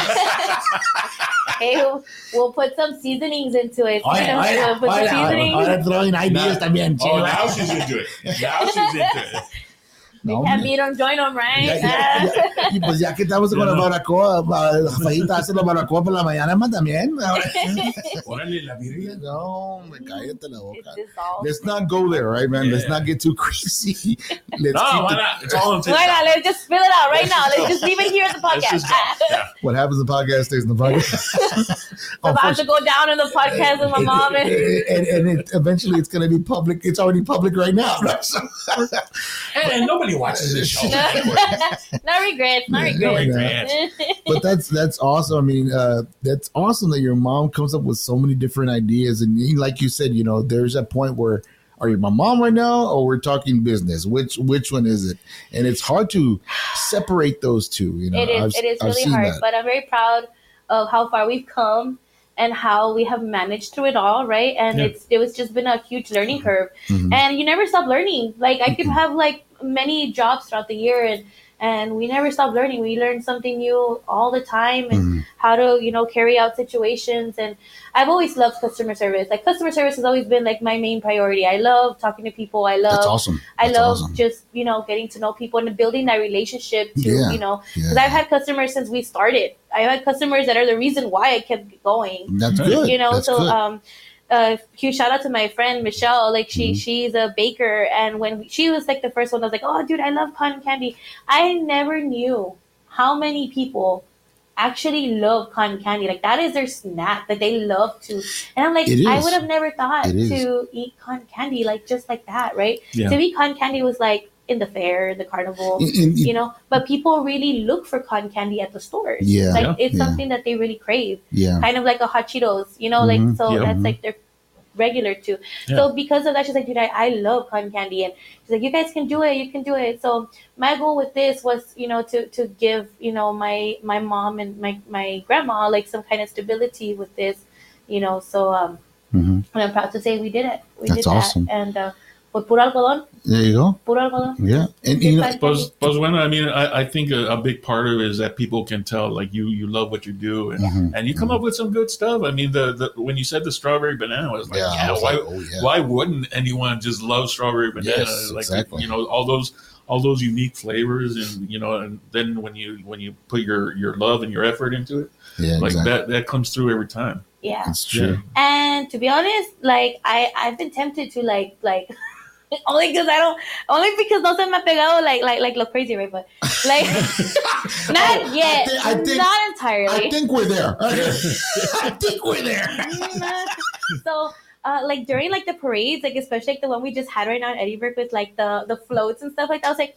Hey, we'll, we'll put some seasonings into it. Oye, You know, oye, we'll put oye, some seasonings. ahora throwing ideas también, Oh, chido. now she's into it. Now she's into it. No, Can't hombre. beat them, join them, right? Ya, ya, ya. Y pues ya que estamos con la barbacoa, uh, la fajita hace la barbacoa por la mañana más también. Órale, la virgen. No, me cállate la It's boca. dissolved. Let's not go there, right, man? Let's Yeah. not get too crazy. Let's No, keep why the- not? It's all on Why not? TikTok. Let's just spill it out right now. Let's just leave it here at the Let's podcast. just go. Yeah. What happens in the podcast stays in the podcast. I'm about to go down in the podcast with my mom. And, and, and it, eventually it's going to be public. It's already public right now. Right? So, And, and nobody watches this show. no regrets, no No regrets. but that's that's awesome. I mean, uh, that's awesome that your mom comes up with so many different ideas. And you- like you said, you know, there's a point where, are you my mom right now, or we're talking business? Which which one is it? And it's hard to separate those two. You know, It is. I've- It is I've really seen hard, that. but I'm very proud of how far we've come and how we have managed through it all. Right, and Yeah. it's it was just been a huge learning curve, Mhm. and you never stop learning. Like I could have like many jobs throughout the year, and and we never stop learning. We learn something new all the time, and Mhm. how to you know carry out situations. And I've always loved customer service. Like customer service has always been like my main priority. I love talking to people. I love That's awesome. I That's love awesome. just you know getting to know people and building that relationship to Yeah, you know yeah. because I've had customers since we started. I've had customers that are the reason why I kept going. That's Right. good. You know, That's so good. um, uh, huge shout out to my friend Michelle. Like she Mhm. she's a baker, and when she was like the first one, I was like, oh dude, I love cotton candy. I never knew how many people actually love cotton candy. Like that is their snack that they love to. And I'm like, It I is. would have never thought It is. to eat cotton candy like just like that, right? Yeah. To me, cotton candy was like in the fair, the carnival, In- in- you know. But people really look for cotton candy at the stores. Yeah. like Yeah. it's Yeah. something that they really crave, yeah. kind of like a hot Cheetos, you know. Mhm. Like so Yeah. that's Mhm. like their regular too. Yeah. So because of that, she's like, dude, I, I love cotton candy, and she's like, you guys can do it, you can do it. So my goal with this was, you know, to to give, you know, my my mom and my my grandma like some kind of stability with this, you know. So um, Mhm. and I'm proud to say we did it. We That's did that, awesome. and uh, por puro algodón, There you go. puro algodón. Yeah. And you know, Cotton But, candy. but when I mean, I, I think a, a big part of it is that people can tell, like you, you love what you do, and, Mhm. and you come up with some good stuff. I mean, the, the when you said the strawberry banana, I was like, Yeah, yeah, I was why, like, oh, yeah. why wouldn't anyone just love strawberry banana? Yes, like exactly. you know, all those all those unique flavors, and you know, and then when you when you put your your love and your effort into it, yeah, like exactly. that that comes through every time. Yeah. That's true. And to be honest, like I I've been tempted to like like only because I don't only because no se me ha pegado like like like look crazy, right? But like not Oh, I yet, thi- I think- not entirely. I think we're there. I think we're there. so uh, like during like the parades, like especially like the one we just had right now in Edinburgh with like the the floats and stuff like that, I was like,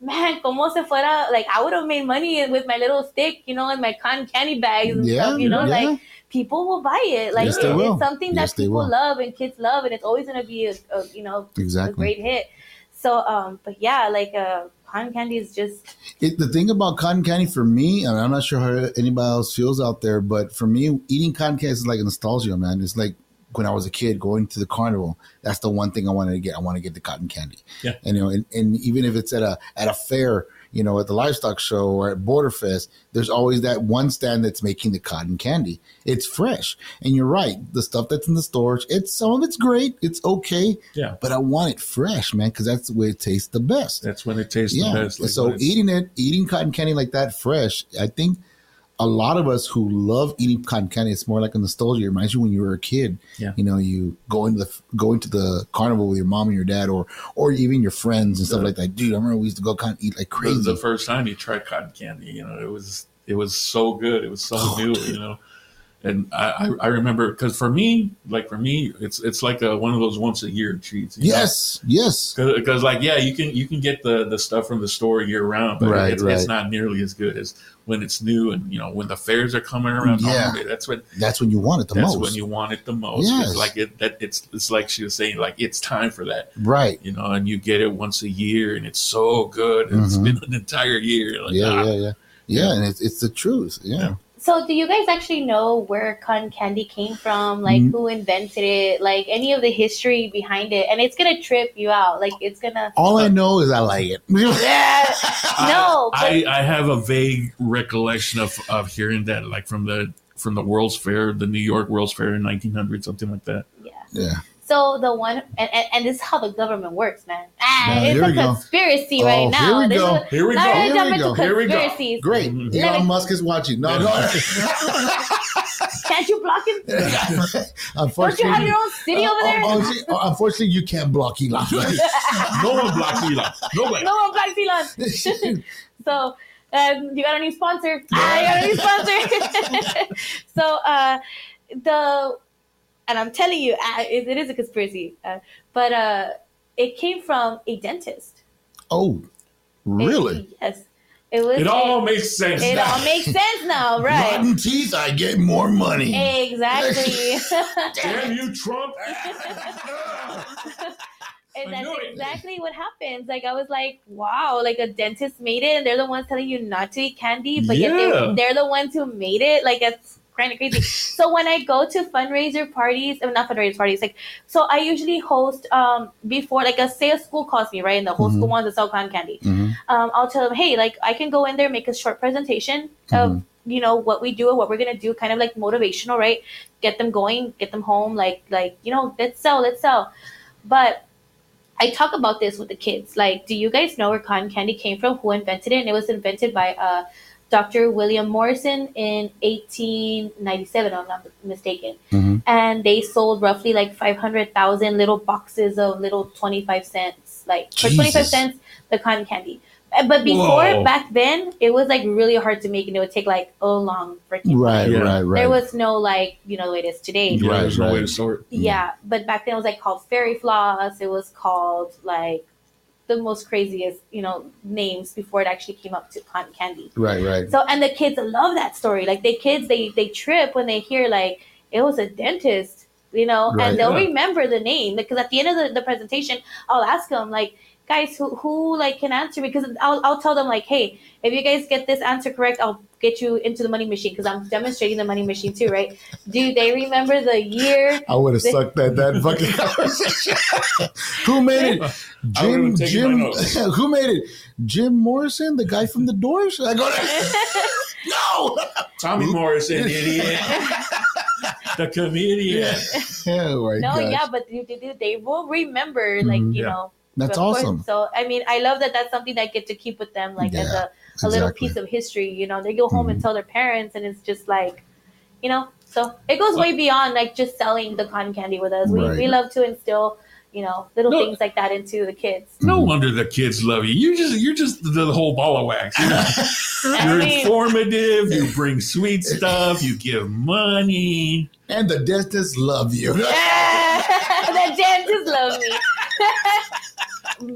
man, como se fuera, like, I would have made money with my little stick, you know, and my cotton candy bags and Yeah, stuff, you know, yeah. like, people will buy it. Like, Yes, they it- will. it's something Yes, that they people will. love and kids love, and it's always going to be, a, a, you know, Exactly. a great hit. So, um, but yeah, like, uh, cotton candy is just, It, the thing about cotton candy for me, and I'm not sure how anybody else feels out there, but for me, eating cotton candy is like a nostalgia, man. It's like when I was a kid going to the carnival. That's the one thing I wanted to get. I want to get the cotton candy. Yeah. And, you know, and, and even if it's at a at a fair, you know, at the livestock show or at Border Fest, there's always that one stand that's making the cotton candy. It's fresh. And you're right. The stuff that's in the stores, it's some of it's great. It's okay. Yeah. But I want it fresh, man, because that's the way it tastes the best. That's when it tastes Yeah. the best. Like so when it's- eating it, eating cotton candy like that fresh, I think a lot of us who love eating cotton candy, it's more like a nostalgia. It reminds you when you were a kid. Yeah. You know, you go into the go into the carnival with your mom and your dad, or or even your friends and stuff Yeah. like that. Dude, I remember we used to go kind of eat like the, crazy. the first time you tried cotton candy, you know, it was it was so good. It was so Oh, new, dude. you know. And I, I, I remember because for me, like for me, it's it's like a, one of those once a year treats. you know? Yes, yes. Because like yeah, you can you can get the, the stuff from the store year round, but Right, it's, right. it's not nearly as good as when it's new and you know when the fairs are coming around. Yeah. Oh, that's when That's when you want it the that's most. when you want it the most. Yes. It's like it that it's it's like she was saying, like it's time for that, Right. you know. And you get it once a year, and it's so good. And It's Mhm. been an entire year. Like, Yeah, ah. yeah, yeah. Yeah, and it's it's the truth. Yeah. Yeah. so do you guys actually know where cotton candy came from? Like, Mm. who invented it? Like, any of the history behind it? And it's going to trip you out. Like, it's going to, All I know is I like it. yeah, no, but I, I have a vague recollection of, of hearing that, like from the from the World's Fair, the New York World's Fair in nineteen hundred, something like that. yeah. Yeah. So the one, and, and, and this is how the government works, man. Ah, Now, it's here a we go. conspiracy Oh, right now. here we This go. is- Here we now go. we're gonna Here jump we into go. Here we go. conspiracies. Great. Mhm. Let Elon me- Musk is watching. No, no. Can't you block him? Don't you Unfortunately, have your own city over there? Oh, oh, oh, unfortunately, you can't block Elon. No one blocks Elon. Nobody. No one blocks Elon. So um, you got a new sponsor. I got a new sponsor. So uh, the and I'm telling you, uh, it, it is a conspiracy, uh, but uh, it came from a dentist. Oh, really? It- yes, it was. It all a- makes sense. It now. all makes sense now, right? Rotten teeth, I get more money. Exactly. Damn you, Trump! And I that's knew it. exactly what happens. Like, I was like, wow, like a dentist made it, and they're the ones telling you not to eat candy, but yet Yeah. they, they're the ones who made it. Like, it's kind of crazy. So when I go to fundraiser parties, I mean, not fundraiser parties, like, so I usually host um before, like, a say a school calls me, right, and the whole Mhm. school wants to sell cotton candy. Mhm. Um, I'll tell them, hey, like, I can go in there, make a short presentation of Mhm. you know what we do and what we're gonna do, kind of like motivational, right? Get them going, get them home, like like you know, let's sell, let's sell. But I talk about this with the kids. Like, do you guys know where cotton candy came from? Who invented it? And it was invented by uh, Doctor William Morrison in eighteen ninety-seven, if I'm not mistaken. Mhm. And they sold roughly like five hundred thousand little boxes of little twenty-five cents, like for Jesus. twenty-five cents, the cotton candy. Uh, But before, Whoa. back then, it was like really hard to make, and it would take like a long freaking Right, Yeah. right, right. There was no like, you know, the way it is today. Yeah, Right, there's no way right. to sort. Yeah, but back then it was like called fairy floss. It was called like the most craziest, you know, names before it actually came up to cotton candy. right, right. So, and the kids love that story. Like the kids, they they trip when they hear like it was a dentist, you know, Right, and they'll yeah. remember the name because at the end of the, the presentation, I'll ask them like, guys, who who like can answer me? Because I'll I'll tell them like, hey, if you guys get this answer correct, I'll get you into the money machine because I'm demonstrating the money machine too, right? Do they remember the year? I would have sucked at that fucking conversation. Who made it? I Jim. would've taken Jim. my notes. Who made it? Jim Morrison, the guy from the Doors. I go. No. Tommy Morrison, idiot. The comedian. Oh my No, gosh. yeah, but they, they, they will remember, like, Mhm. you Yeah. know. That's of course. awesome. So, I mean, I love that that's something that I get to keep with them, like, as Yeah, a, a little exactly. piece of history. You know, they go home and Mhm. tell their parents, and it's just like, you know, so it goes way beyond, like, just selling the cotton candy with us. We, Right. we love to instill, you know, little No. things like that into the kids. No wonder the kids love you. You're just you're just the, the whole ball of wax. You know? I You're mean- informative. You bring sweet stuff. You give money. And the dentists love you. the dentists love me.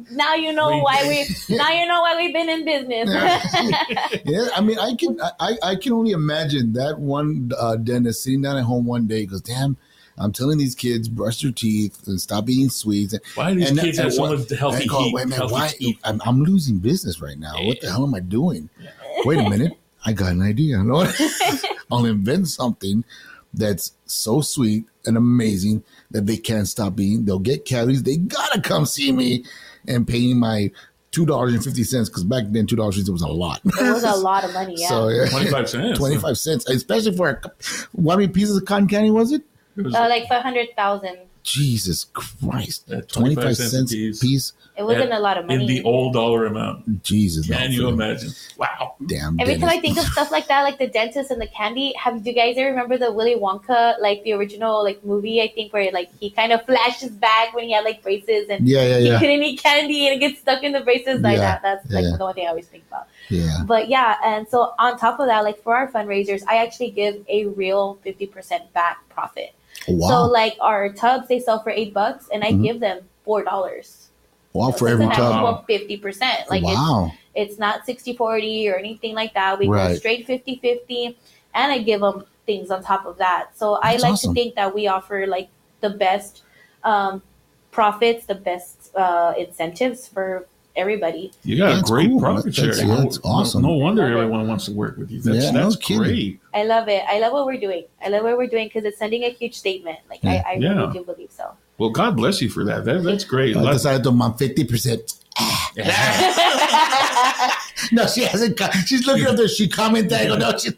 now you know We- why we now you know why we've been in business. Yeah, I mean, I can I, I can only imagine that one uh, dentist sitting down at home one day goes, "Damn, I'm telling these kids brush their teeth and stop eating sweets." Why do these And- kids and have so what- much healthy and I go, heat? Wait a minute, healthy why? teeth? I'm, I'm losing business right now. What the hell am I doing? Wait a minute, I got an idea. I'll invent something that's so sweet and amazing that they can't stop eating. They'll get cavities. They gotta come see me and pay my two dollars and fifty cents because back then two dollars was a lot. It was a lot of money, yeah. So yeah, twenty-five cents. twenty-five cents, especially for a, how many pieces of cotton candy was it? It was uh, like five hundred thousand. Jesus Christ, Yeah, twenty-five cents a piece. piece. It wasn't at- a lot of money. in the old dollar amount. Jesus, Can no, you for- imagine? Wow. Damn. Every time I dentist. think of stuff like that, like the dentist and the candy, have do you guys ever remember the Willy Wonka, like the original like movie? I think where like he kind of flashes back when he had like braces and Yeah, yeah, he yeah, couldn't eat candy and it gets stuck in the braces like Yeah, that. That's like yeah. the one thing I always think about. yeah. But yeah, and so on top of that, like for our fundraisers, I actually give a real fifty percent back profit. Wow, So like our tubs, they sell for eight bucks, and I Mhm. give them four dollars. wow for it's every an tub. actual fifty percent. Like it's wow, it's not sixty forty or anything like that. We go Right. straight fifty fifty, and I give them things on top of that. So I That's like awesome. to think that we offer like the best um, profits, the best uh, incentives for everybody. You got That's a great cool. profit That's- share. yeah, that's No- awesome. No, wonder Love it. everyone wants to work with you. That's Yeah, no that's kidding. great. I love it. I love what we're doing. I love what we're doing because it's sending a huge statement. Like Yeah. I, I Yeah. really do believe so. Well, God bless you for that. That that's great. I Like- decided to my fifty percent. No, she hasn't. co- She's looking up there. She commented. I go, no, she.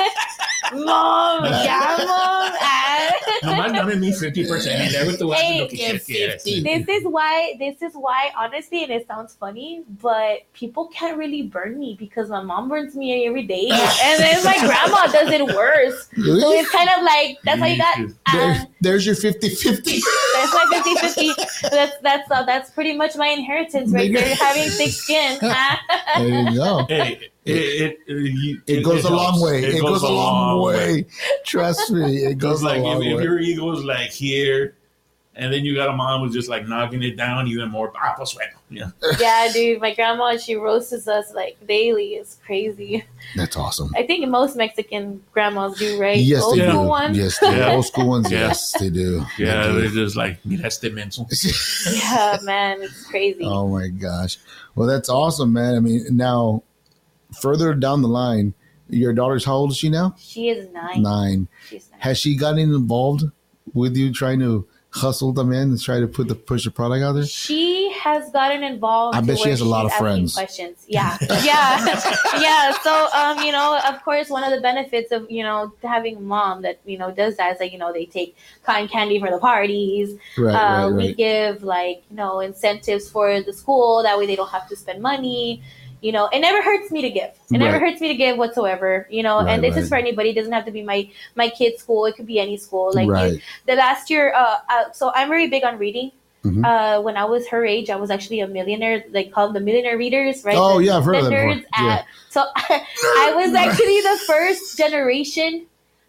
Mom, yeah, mom. Ah. Nomás dame mi fifty percent y luego tú haces lo que Hey, quieras. This is why. This is why. Honestly, and it sounds funny, but people can't really burn me because my mom burns me every day, and then my grandma does it worse. So it's kind of like that's why you got. There, Um, there's your fifty-fifty. that's my fifty fifty. That's that's uh, that's pretty much my inheritance right Nigga. there. Having thick skin. There you go. Hey, it it, it, you- It goes a long helps. way. It, goes, a long way. Trust me, it goes Goes a like long if, if way. your ego is like here, and then you got a mom who's just like knocking it down even more. Ah, pues bueno. Yeah. Yeah, dude. My grandma, she roasts us like daily. It's crazy. That's awesome. I think most Mexican grandmas do, right? Yes, Old they school do. ones. Yes, they do. Yeah. Old school ones. Yeah. Yes, they do. Yeah, They they're do. just like, mira este menso. Yeah, man, it's crazy. Oh my gosh. Well, that's awesome, man. I mean, now further down the line, your daughter's how old is she now? She is nine. Nine. She's nine. Has she gotten involved with you trying to hustle them in and try to put the push the product out there? She has gotten involved. I to bet she where has a lot she's of asking friends. Questions. Yeah, yeah, yeah. So, um, you know, of course, one of the benefits of you know having a mom that you know does that is like you know they take cotton candy for the parties. Right, uh, right, We right. give like you know incentives for the school. That way they don't have to spend money. You know, it never hurts me to give. It never Right. hurts me to give whatsoever. You know, Right, and this right. is for anybody. It doesn't have to be my my kid's school. It could be any school. Like Right. the last year, uh, uh, so I'm very big on reading. Mhm. Uh, when I was her age, I was actually a millionaire. They call them the millionaire readers, right? Oh, The- yeah, I've heard the of that before. nerds at- So I was actually the first generation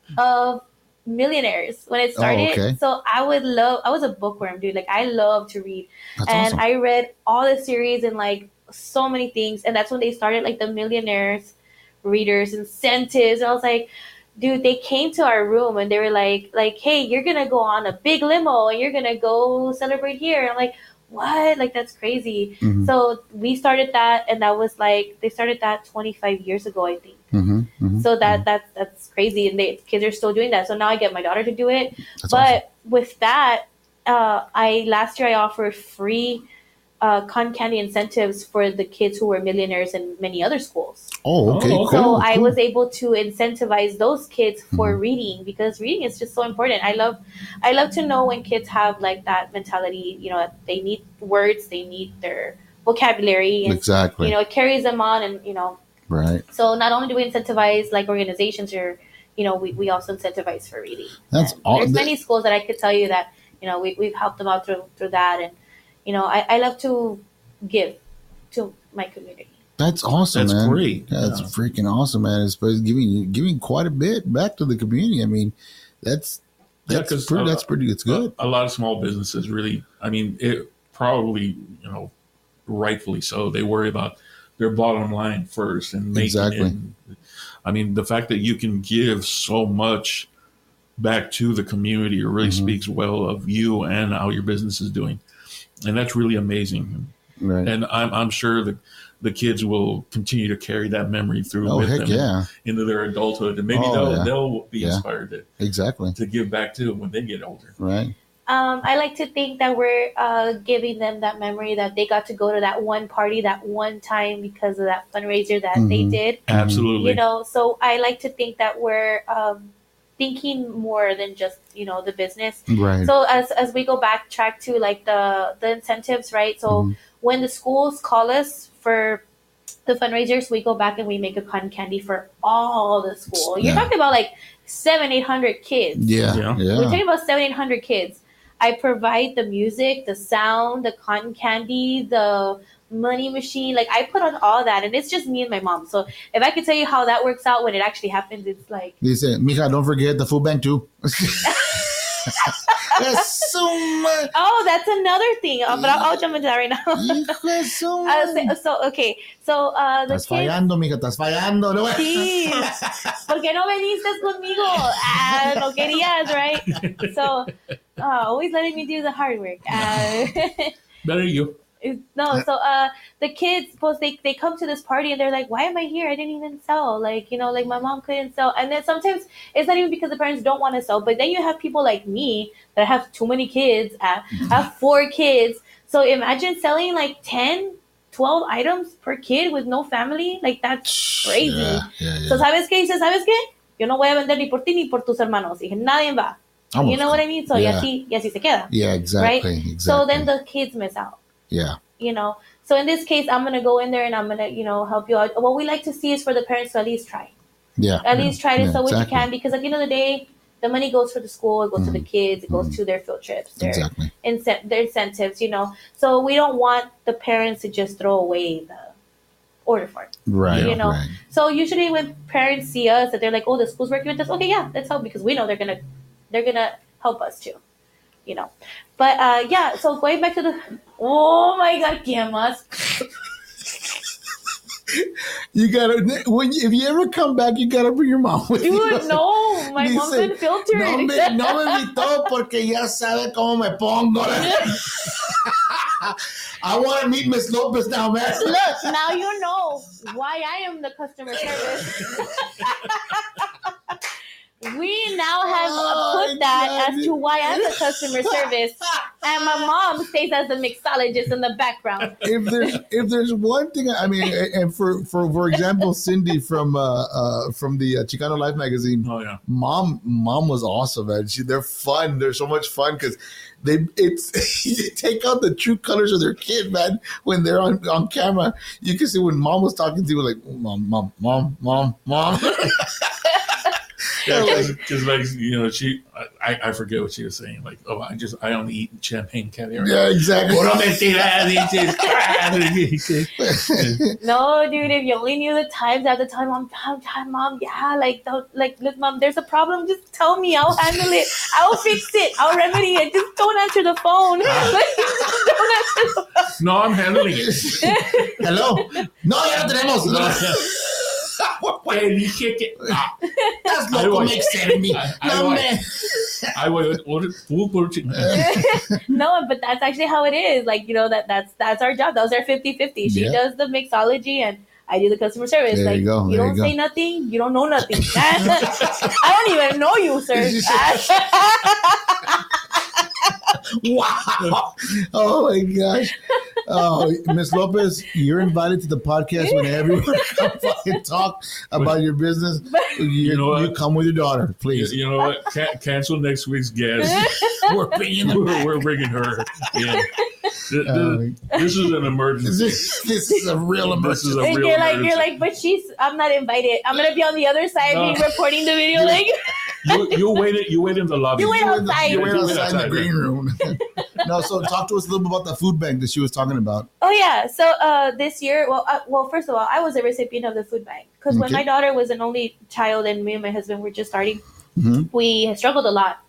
of millionaires when it started. Oh, okay. So I would love. I was a bookworm, dude. Like I love to read, That's and awesome. I read all the series and like so many things. And that's when they started like the millionaires readers incentives. And I was like, dude, they came to our room and they were like, like, hey, you're gonna go on a big limo and you're gonna go celebrate here. And I'm like, what? Like that's crazy. Mhm. So we started that, and that was like they started that twenty-five years ago, I think. Mhm, mhm, So that mhm. that's that's crazy, and they kids are still doing that. So now I get my daughter to do it. That's but awesome. with that, uh, I last year I offered free uh, cotton candy incentives for the kids who were millionaires in many other schools. Oh, okay, Oh, cool. okay. So I cool. was able to incentivize those kids for Mhm. reading, because reading is just so important. I love, I love to know when kids have like that mentality. You know, they need words, they need their vocabulary, and exactly you know, it carries them on. And you know, right. so not only do we incentivize like organizations, or you know, we, we also incentivize for reading. That's And all. There's that- many schools that I could tell you that you know we we've helped them out through through that, and you know, I, I love to give to my community. That's awesome, That's man. great. That's Yeah. freaking awesome, man. It's supposed giving giving quite a bit back to the community. I mean, that's Yeah, that's 'cause, pretty. uh, That's pretty. It's good. A, a lot of small businesses really, I mean, it probably, you know, rightfully so. They worry about their bottom line first and making Exactly. it. I mean, the fact that you can give so much back to the community really Mm-hmm. speaks well of you and how your business is doing. And that's really amazing. Right. And I'm, I'm sure that the kids will continue to carry that memory through Oh, with heck them yeah. into their adulthood. And maybe Oh, they'll, yeah. they'll be Yeah. inspired to, Exactly. to give back too when they get older. Right. Um, I like to think that we're uh, giving them that memory that they got to go to that one party that one time because of that fundraiser that they Mhm. did. Absolutely. You know, so I like to think that we're um, thinking more than just, you know, the business. Right. So as as we go back track to like the the incentives, right? So Mhm. when the schools call us for the fundraisers, we go back and we make a cotton candy for all the school. You're Yeah. talking about like seven, eight hundred kids. Yeah. Yeah. Yeah. We're talking about seven, eight hundred kids. I provide the music, the sound, the cotton candy, the money machine. Like I put on all that, and it's just me and my mom. So if I could tell you how that works out when it actually happens, it's like They say, Mija, don't forget the food bank too. That's so much. oh, that's another thing. Uh, but I'll, I'll jump into that right now. Hijo de su Uh, madre. so, so okay, so uh, the Estás kids. fallando, mija, estás fallando. No, Sí. ¿Por qué no veniste conmigo? Ah, no querías, right? So, uh, always letting me do the hard work. Uh, Better you. no, so uh, the kids, suppose they, they come to this party and they're like, why am I here? I didn't even sell. Like, you know, like my mom couldn't sell. And then sometimes it's not even because the parents don't want to sell, but then you have people like me that have too many kids, uh, have four kids. So imagine selling like ten, twelve items per kid with no family. Like, that's crazy. Yeah, yeah, yeah. So, ¿sabes qué dice? ¿Sabes qué? Yo no voy a vender ni por ti ni por tus hermanos. Dije, nadie va. Almost. You know what I mean? So, Yeah. y así, y así se queda. Yeah, exactly. Right? Exactly. So then the kids miss out. yeah. You know, so in this case, I'm gonna go in there and I'm gonna, you know, help you out. What we like to see is for the parents to at least try, Yeah. at least try to Yeah, sell what exactly. you can, because at the end of the day, the money goes for the school, it goes to the kids, it goes to their field trips, their Exactly. incent- their incentives, you know. So we don't want the parents to just throw away the order form. Right. You know, Right. so usually when parents see us that they're like, "Oh, the school's working with us," okay, yeah, let's help because we know they're gonna they're gonna help us too, you know. But uh, yeah, so going back to the oh my god, ¿quién más? You gotta when if you ever come back, you gotta bring your mom with you. Dude, no, my Dice, mom's been filtered. No me, no me invitó porque ya sabe cómo me pongo. I want to meet Miss Lopez now, man. Look, now you know why I am the customer service. We now have Oh, put that God. as to why I'm the customer service, and my mom stays as the mixologist in the background. If there's if there's one thing, I mean, and for for for example, Cindy from uh, uh from the uh, Chicano Life magazine, Oh, yeah. mom mom was awesome, man. She, they're fun. They're so much fun because they it's they take out the true colors of their kid, man. When they're on, on camera, you can see when mom was talking to you, like mom, mom, mom, mom, mom. Yeah, because like you know, she I, I forget what she was saying. Like, oh, I just I only eat champagne caviar. Yeah, exactly. Puro mentira, dices. No, dude, if you only knew the times at the time, mom, time, time, mom, yeah, like, don't, like, look, mom, there's a problem, just tell me, I'll handle it, I'll fix it, I'll remedy it, just don't answer the phone. Like, don't answer the phone. No, I'm handling it. Hello. No, ya lo tenemos. Te dije que ah, Estás Ahí loco, voy. me externi. Ahí No, voy. man. I would order food por No, but that's actually how it is. Like, you know, that that's that's our job. That was our fifty-fifty. She Yeah. does the mixology and I do the customer service. There like, you go, there don't you say go. nothing, you don't know nothing. I don't even know you, sir. Wow. Oh my gosh. Oh, Miss Lopez, you're invited to the podcast whenever you want to come fucking talk about your business. You, You know what? you come with your daughter, You, please. you know what? Can- cancel next week's guest. We're bringing them we're, back. we're bringing her in. This, Um, this is an emergency. This, this is a real This is emergency. a And real you're like, emergency. you're like, but she's, I'm not invited. I'm gonna be on the other side, No. being reporting the video. You- Like, You, you wait. You wait in the lobby. You wait You went outside. you went You wait outside in the outside, green room. No, so talk to us a little bit about the food bank that she was talking about. oh yeah. So uh, this year, well, uh, well, first of all, I was a recipient of the food bank because when Okay. my daughter was an only child and me and my husband were just starting, Mhm. we struggled a lot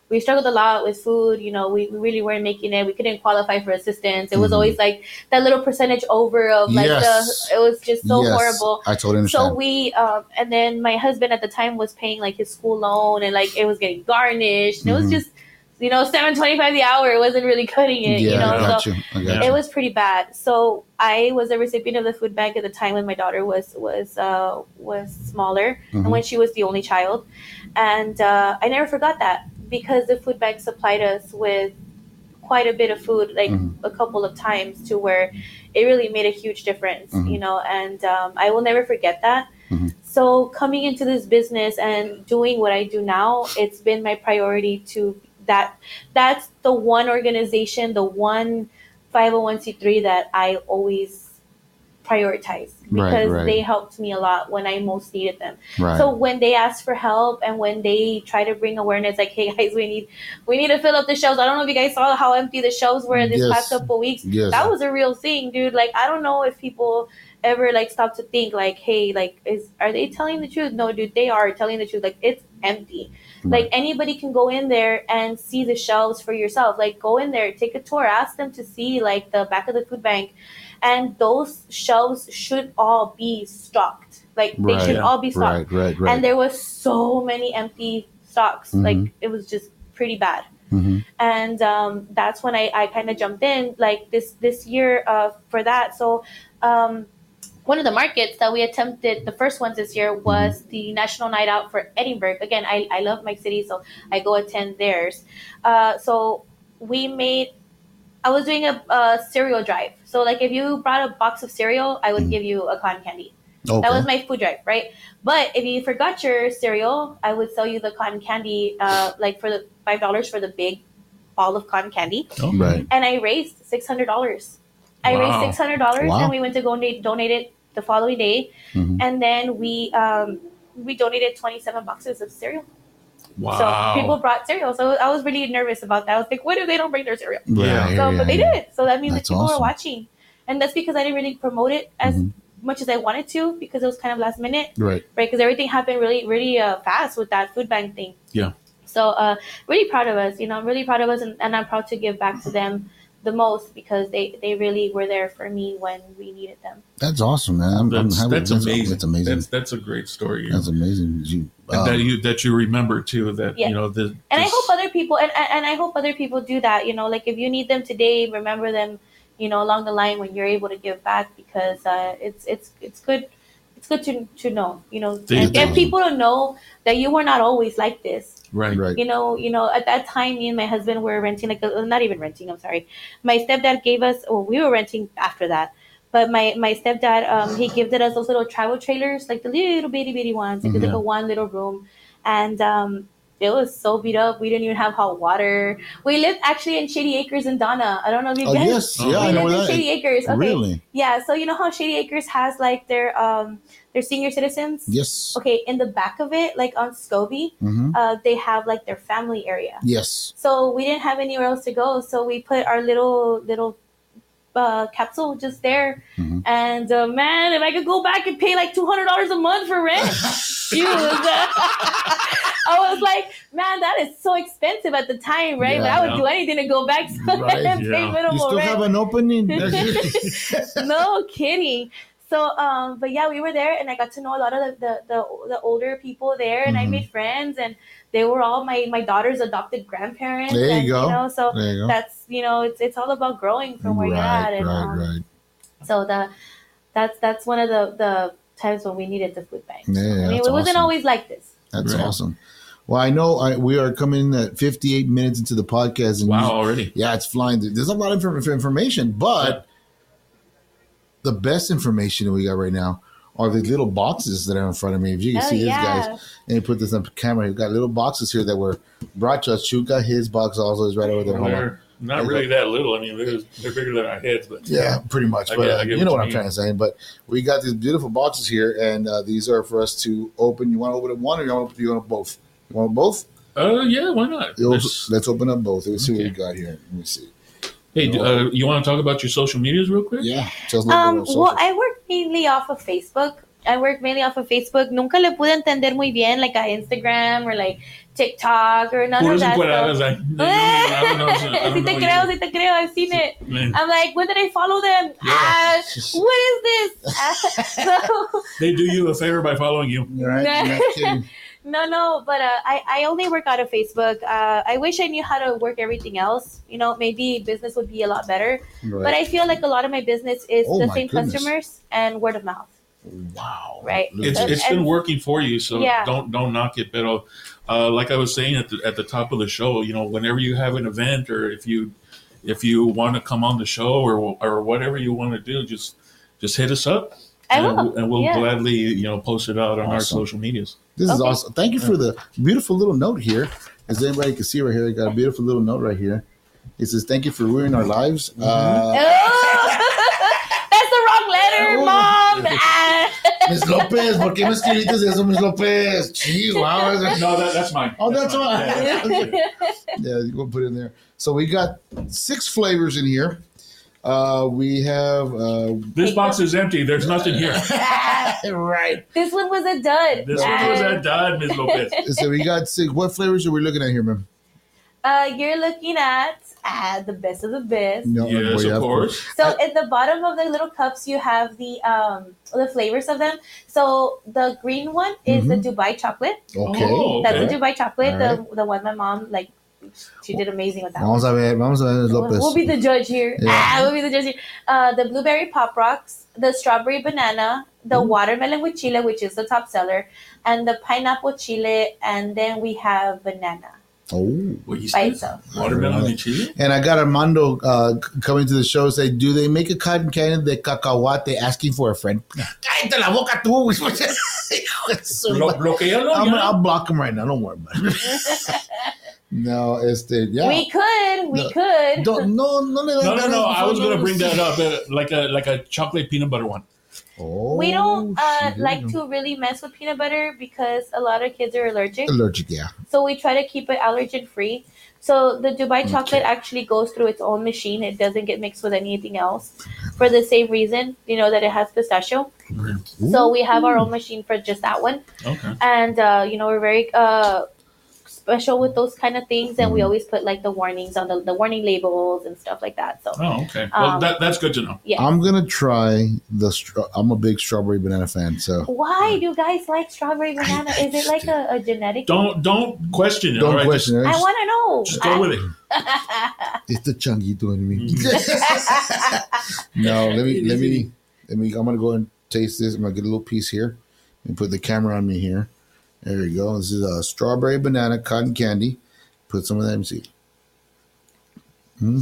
we struggled a lot with food. You know, we, we really weren't making it. We couldn't qualify for assistance. It was mm-hmm. always like that little percentage over of like yes. the, it was just so yes. horrible. I totally understand. So we, um, and then my husband at the time was paying like his school loan and like it was getting garnished. And mm-hmm. it was just, you know, seven twenty-five the hour. It wasn't really cutting it, yeah, you know, I got so you. I got it you. was pretty bad. So I was a recipient of the food bank at the time when my daughter was, was, uh, was smaller mm-hmm. and when she was the only child. And, uh, I never forgot that because the food bank supplied us with quite a bit of food, like mm-hmm. a couple of times to where it really made a huge difference, mm-hmm. you know, and, um, I will never forget that. Mm-hmm. So coming into this business and doing what I do now, it's been my priority to That that's the one organization, the one five oh one c three that I always prioritize because right, right. they helped me a lot when I most needed them. Right. So when they ask for help and when they try to bring awareness, like, hey guys, we need we need to fill up the shelves. I don't know if you guys saw how empty the shelves were this yes. past couple of weeks. Yes. That was a real thing, dude. Like I don't know if people ever like stop to think like, hey, like is are they telling the truth? No, dude, they are telling the truth. Like it's empty. Right. Like anybody can go in there and see the shelves for yourself. Like go in there, take a tour, ask them to see like the back of the food bank, and those shelves should all be stocked. Like right. they should yeah. all be stocked. Right, right, right. And there was so many empty stocks. Mm-hmm. Like it was just pretty bad. Mm-hmm. And um, that's when I, I kind of jumped in like this this year uh, for that. So. Um, One of the markets that we attempted, the first ones this year, was mm-hmm. the National Night Out for Edinburgh. Again, I, I love my city, so I go attend theirs. Uh, so we made, I was doing a, a cereal drive. So like if you brought a box of cereal, I would mm-hmm. give you a cotton candy. Okay. That was my food drive, right? But if you forgot your cereal, I would sell you the cotton candy, uh, like for the five dollars for the big ball of cotton candy. Oh, right. And I raised six hundred dollars. I wow. raised six hundred dollars wow. and we went to go donate, donate it the following day, mm-hmm. and then we um, we donated twenty-seven boxes of cereal. Wow! So people brought cereal, so I was really nervous about that. I was like, "What if they don't bring their cereal?" Yeah, so, yeah, but they yeah. did. So that means that's that people awesome. are watching, and that's because I didn't really promote it as mm-hmm. much as I wanted to because it was kind of last minute, right? Right, because everything happened really, really uh, fast with that food bank thing. Yeah. So, uh, really proud of us. You know, I'm really proud of us, and, and I'm proud to give back to them the most because they, they really were there for me when we needed them. That's awesome, man. I'm, that's, I'm that's amazing. That's amazing. That's, that's a great story. That's amazing. You, and um, that you that you remember too. That yeah. you know the. And this... I hope other people and and I hope other people do that. You know, like if you need them today, remember them. You know, along the line when you're able to give back because uh, it's it's it's good. It's good to to know. You know, and get people to know that you were not always like this. Right. right. You know, you know, at that time, me and my husband were renting, like, a, not even renting, I'm sorry. My stepdad gave us, well, we were renting after that. But my, my stepdad, um, he gifted us those little travel trailers, like the little bitty bitty ones. Like, mm-hmm. like a one little room. And um, it was so beat up. We didn't even have hot water. We lived actually in Shady Acres in Donna. I don't know if you oh, guys. Yes, we yeah, I know lived that. in Shady Acres. Okay. Really? Yeah. So you know how Shady Acres has like their um their senior citizens. Yes. Okay. In the back of it, like on Scobie, mm-hmm. uh, they have like their family area. Yes. So we didn't have anywhere else to go. So we put our little little. Uh, capsule just there, mm-hmm. and uh, man, if I could go back and pay like two hundred dollars a month for rent, dude, I was like, man, that is so expensive at the time, right? Yeah, but I would yeah. do anything to go back right, and yeah. pay minimal You still rent. have an opening? No kidding. So, um, but yeah, we were there, and I got to know a lot of the the, the, the older people there, and mm-hmm. I made friends, and they were all my, my daughter's adopted grandparents. There you and, go. You know, so there you go. that's you know, it's it's all about growing from where right, you're at, and right, um, right. so the that's that's one of the, the times when we needed the food bank. Yeah, I mean, it awesome. wasn't always like this. That's right. awesome. Well, I know I, we are coming at fifty-eight minutes into the podcast. And wow, you, already? Yeah, it's flying. There's a lot of information, but yeah. the best information that we got right now are these little boxes that are in front of me. If you can oh, see yeah. this, guys, and you put this on camera, we've got little boxes here that were brought to us. Chuka, his box also is right over there. Well, they're not really that little. I mean, they're, they're bigger than our heads. But yeah, pretty much. I But get, uh, I get you know what, what I'm you trying to say. But we got these beautiful boxes here, and uh, these are for us to open. You want to open up one, or you want to open both? You want both? Uh, yeah, why not? Let's, let's open up both. Let's see okay. what we got here. Let me see. Hey, you, uh, you want to talk about your social medias real quick? Yeah. Tell us a um, little bit well, I work mainly off of Facebook. I work mainly off of Facebook. Nunca le pude entender muy bien, like a Instagram or like TikTok or none Puras of that encueradas, stuff. like, I don't know, I don't know, Si te I creo, don't know si te creo. I've seen it. Man. I'm like, when did I follow them? Yeah. Ah, what is this? Ah, so, They do you a favor by following you. Right? Nah. You're not kidding. no, no, but uh, I, I only work out of Facebook. Uh, I wish I knew how to work everything else. You know, maybe business would be a lot better. Right. But I feel like a lot of my business is Oh the my same goodness. customers and word of mouth. Wow. Right. It's And- it's been and- working for you, so Yeah. don't don't knock it. But uh, like I was saying at the at the top of the show, you know, whenever you have an event or if you if you want to come on the show or or whatever you want to do, just just hit us up. I and, will. we'll- and we'll Yeah. gladly you know post it out on our Awesome. social medias. This is Okay. awesome. Thank you for the beautiful little note here. As anybody can see right here, I got a beautiful little note right here. It says, "Thank you for ruining our lives." Uh, Oh! That's the wrong letter, Oh. Mom. Ah. Miss Lopez, ¿por qué me escribiste eso, Miss Lopez? Gee, wow. No, that, that's mine. Oh, that's mine. all Yeah. right. Yeah, you go put it in there. So we got six flavors in here. Uh, we have uh, This box is empty. There's nothing here. right. This one was a dud. This one was Ah. a dud, Miz Lopez. So we got six. What flavors are we looking at here, ma'am? Uh, you're looking at ah, the best of the best. No, Yes, well, yeah, of course. So at the bottom of the little cups, you have the um the flavors of them. So the green one is the Dubai chocolate. Okay. Oh, That's okay. the Dubai chocolate. Alright. The the one my mom like, she did amazing with that. Vamos a ver, vamos a ver, Miss We'll, Lopez. we'll be the judge here. Yeah. Ah, we'll be the judge here. Uh, the blueberry pop rocks, the strawberry banana, the watermelon with chile, which is the top seller, and the pineapple chile, and then we have banana Oh. What you by said? itself. Watermelon and chili? And I got Armando uh, c- coming to the show. Say, do they make a cotton candy de cacahuate asking for a friend? Cállate la boca tú. Blo- bloquealo, I'm, ya. I'll block him right now. Don't worry about it. No, este, yeah. We could, we No. could. Don't, no, no, le No, no, no. I was going to no. bring that up, uh, like a like a chocolate peanut butter one. Oh, We don't uh, shit. like to really mess with peanut butter because a lot of kids are allergic. Allergic, yeah. So we try to keep it allergen free. So the Dubai Okay. chocolate actually goes through its own machine. It doesn't get mixed with anything else for the same reason, you know, that it has pistachio. So we have our own machine for just that one. Okay. And, uh, you know, we're very uh, special with those kind of things. And Mm. we always put like the warnings on the, the warning labels and stuff like that. So, Oh, okay. Well, Um, that, that's good to know. yeah. I'm gonna try the. Stra- I'm a big strawberry banana fan, so Why do you guys like strawberry banana? Is it like a, a genetic thing? Don't don't question it. don't all right? question it. I want to know. Just, just go with it. It's the chunguito in me. Mm-hmm. No, let me let me let me. I'm gonna go and taste this. I'm gonna get a little piece here and put the camera on me here. There you go. This is a strawberry banana cotton candy. Put some of that. Let me see. Hmm.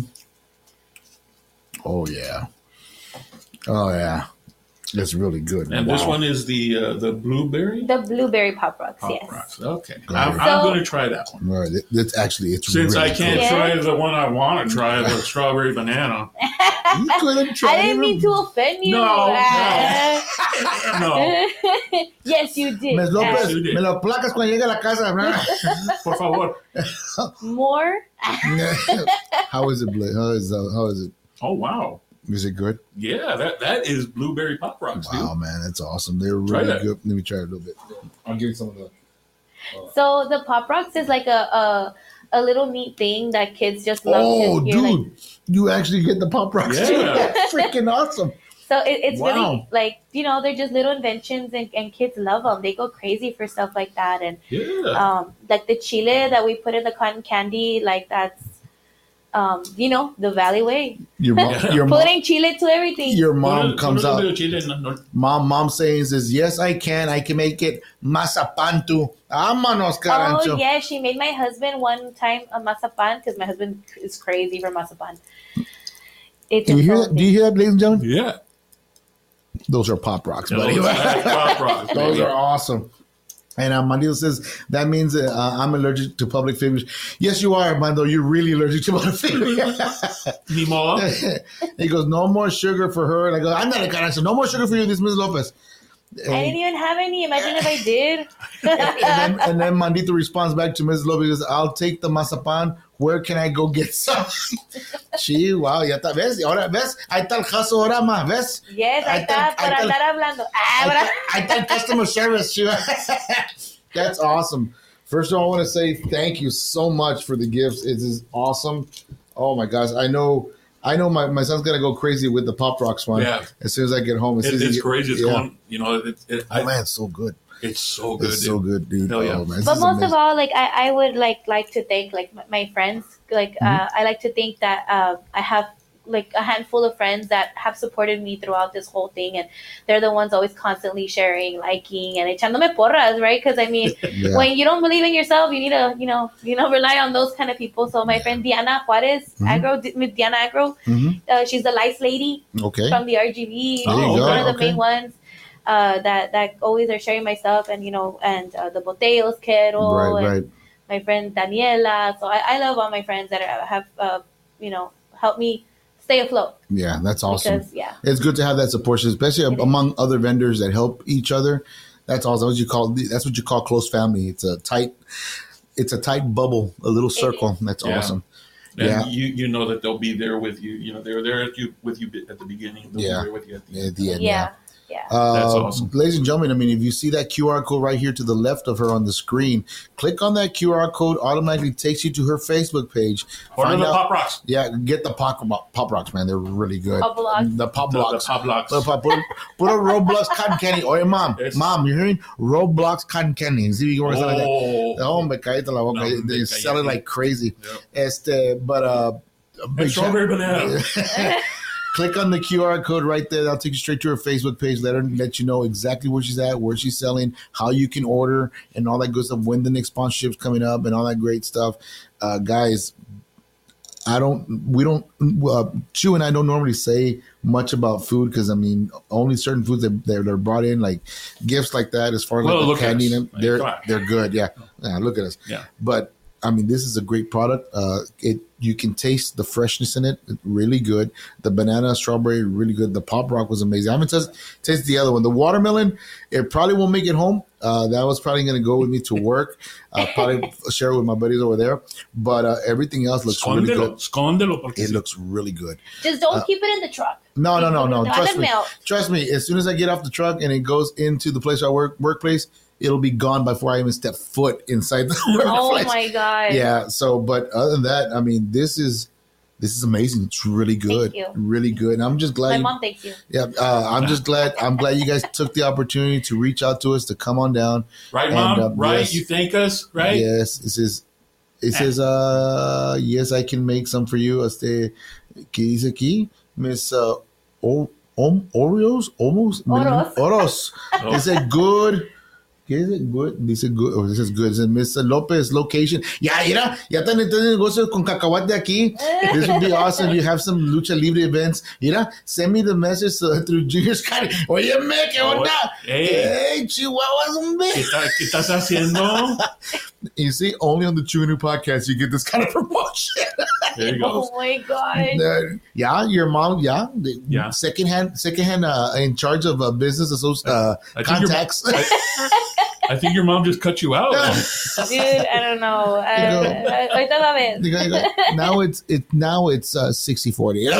Oh yeah. Oh yeah. That's really good. And this Wow. one is the uh, the blueberry The blueberry pop rocks, Pop yes. Rocks. Okay, Got I'm, it. I'm So- going to try that one. All right. It- That's actually it's Since really I can't Yeah. try the one I want to try, the strawberry banana. good. You could have tried I didn't it. mean to offend you. No, Ah. No, Yes, you did. Miss Lopez, Yes, you did. me lo placas cuando llegue a la casa. por favor. Ah, more. How is it, Blake? How is uh, how is it? Oh wow, Is it good? yeah, that that is blueberry Pop Rocks, dude. Wow, man, that's awesome. They're Try really that. good. Let me try it a little bit. I'll give you some of the. So the pop rocks is like a a, a little neat thing that kids just love. Oh, to hear, dude, like- you actually get the pop rocks too. Yeah. Freaking awesome. so it, it's Wow. really like, you know, they're just little inventions and, and kids love them. They go crazy for stuff like that. And Yeah, um, like the chile that we put in the cotton candy, like that's, um, you know, the Valley way. Your mom, your mom, Putting chile to everything. your Put mom a- comes put a out. little chile in the- no- Mom, mom saying says, "Yes, I can. I can make it mazapan too. Vámonos, carancho." Oh yeah, she made my husband one time a mazapan because my husband is crazy for mazapan. It's Do you a hear whole that? Do you hear that, ladies and gentlemen? Yeah, Those are pop rocks, buddy. Those are Pop Rocks, Those baby. are awesome. And Armando says, that means uh, I'm allergic to public figures. Yes, you are, Armando. You're really allergic to public figures. Ni modo. He goes, no more sugar for her. And I go, I'm not a carancho. No more sugar for you, this Miss Lopez. I didn't even have any. Imagine if I did. and, then, and then Mandito responds back to Missus Lopez, I'll take the mazapan. Where can I go get some? She, wow, ya está, ¿ves? Ahora, ¿ves? Ahí está el caso ahora, ma, ¿ves? Yes, ahí está, por ahí andar hablando. Ah, Ahí está el customer service. She, that's awesome. First of all, I want to say thank you so much for the gifts. It is awesome. Oh, my gosh. I know I know my, my son's going to go crazy with the Pop Rocks one. Yeah. As soon as I get home. It, it's get, crazy. It's yeah. going, you know, it, it, Oh, I, man, it's so good. it's so good. It's dude. so good, dude. Hell yeah. Oh, man, this but is most amazing. of all, like I, I would like like to thank like my, my friends. Like Mm-hmm. uh, I like to think that uh, I have like a handful of friends that have supported me throughout this whole thing, and they're the ones always constantly sharing, liking, and echándome porras, right? Because I mean, Yeah. when you don't believe in yourself, you need to, you know, you know, rely on those kind of people. So my friend Diana Juarez, Mhm. Agro, Di- Diana Agro, Mhm. uh, she's the lice lady Okay. from the R G V. There you She's go, one of the okay. main ones. Uh, that that always are sharing my stuff, and you know, and uh, the Botellos Quero, Right, and right. my friend Daniela. So I, I love all my friends that are, have, uh, you know, helped me stay afloat. Yeah, that's awesome. Because, yeah. It's good to have that support, especially It is. among other vendors that help each other. That's awesome. That's what you call that's what you call close family. It's a tight, it's a tight bubble, a little circle. That's Yeah. awesome. And Yeah. you you know that they'll be there with you. You know, they're there at you with you at the beginning. They'll Yeah. be there with you at the At end. the end, Yeah. yeah. Yeah. Uh, That's awesome. Ladies and gentlemen, I mean, if you see that Q R code right here to the left of her on the screen, click on that Q R code. Automatically takes you to her Facebook page. Order Find the out- Pop Rocks. Yeah, get the pop, pop rocks, man. They're really good. Pop Blocks. The pop The, the blocks. Pop Rocks. Put, put, put, put a Roblox cotton candy. Oye, mom, It's- mom, you're hearing Roblox cotton candy. See if you can work something like that. Oh, Oh, me cállate la boca. No, they me sell it cállate. like crazy. Yep. Este, but uh, And strawberry banana. click on the Q R code right there. That'll take you straight to her Facebook page. Let her let you know exactly where she's at, where she's selling, how you can order, and all that good stuff. When the next sponsorship's coming up, and all that great stuff. Uh, guys, I don't. We don't. Uh, Chu and I don't normally say much about food because I mean, only certain foods that that are brought in, like gifts like that, as far as Well, like look the at candy, us. and them, Like, they're come on. they're good. Yeah, yeah. Look at us. Yeah. But I mean, this is a great product. Uh, it you can taste the freshness in it. It's really good. The banana, strawberry, really good. The Pop Rock was amazing. I haven't tasted, tasted the other one. The watermelon, it probably won't make it home. Uh, that was probably going to go with me to work. I'll probably share it with my buddies over there. But uh, everything else looks really Escóndelo, good. escóndelo. Porque It si- looks really good. Just don't uh, keep it in the truck. No, no, no, no. Let Trust it me. melt. Trust me. As soon as I get off the truck and it goes into the place I work, workplace, it'll be gone before I even step foot inside the Oh workplace. my God. Yeah. So, but other than that, I mean, this is this is amazing. It's really good. you. Really good. And I'm just glad. My you- mom thanks you. yeah. Uh, I'm just glad. I'm glad you guys took the opportunity to reach out to us to come on down. Right, And, Mom? uh, right? yes. You thank us, right? Yes. It says. It says. Uh. Yes, I can make some for you. Este. ¿Qué dice aquí? Miss. Uh, o- Om, Oreos, almost Oros. Oros. Oh. They said good. ¿Qué dice good? Dice good. Oh, this is good. It says Mister Lopez location. Ya, mira, ya están entrando negocios con cacahuate aquí. This would be awesome. You have some lucha libre events. Mira, send me the message uh, through Junior Scotty. Oye, me, ¿qué onda? Hey. Hey, Chihuahuas, ¿Qué, hombre. está- qué estás haciendo? You see, only on the Chew New podcast you get this kind of promotion. There you go. Oh my God. Uh, yeah, your mom, yeah, the- Yeah. secondhand, secondhand, uh, in charge of uh, business associ- uh, I think your- contacts. I think your mom just cut you out. Dude, I don't know. Uh, You go. uh, ahorita va a ver. You gotta go- now it's it now it's uh, sixty forty. You know?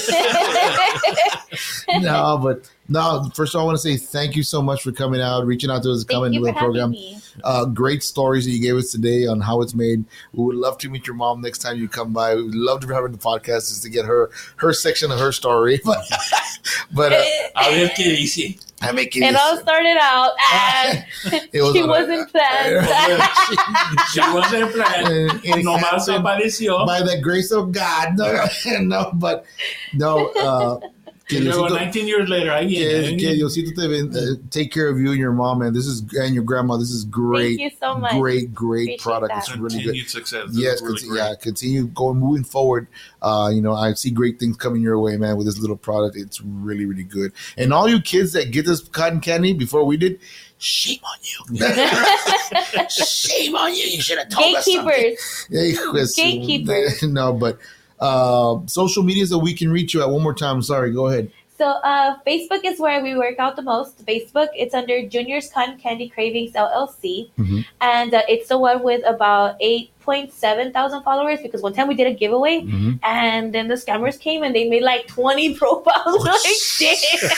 No, but no. First of all, I want to say thank you so much for coming out, reaching out to us, Thank coming you to for the having program. me. Uh, great stories that you gave us today on how it's made. We would love to meet your mom next time you come by. We would love to have her in the podcast just to get her her section of her story. But but uh, A ver qué dice. I make It all started out as It was she on a- wasn't planned. She wasn't planned. Uh, it Nomás happened apareció. by the grace of God. No, no, but no. Uh, que Y luego, Diosito- nineteen years later, ahí que, viene. que Diosito te ben- uh, take care of you and your mom, and this is and your grandma. This is great. Thank you so much. Great, great Appreciate product. that. It's really good. Continued success. This Yes, is really conti- great. yeah, continue going moving forward. Uh, you know, I see great things coming your way, man, with this little product. It's really, really good. And all you kids that get this cotton candy before we did, shame on you. Shame on you. You should have told us something. Gatekeepers. Yeah, hijo de su- Gatekeepers. No, but uh, social media that we can reach you at. One more time. Sorry, go ahead. So uh, Facebook is where we work out the most. Facebook, it's under Junior's Cotton Candy Cravings L L C. Mm-hmm. And uh, it's the one with about eight point seven thousand followers, because one time we did a giveaway Mm-hmm. and then the scammers came and they made like twenty profiles. Like, damn.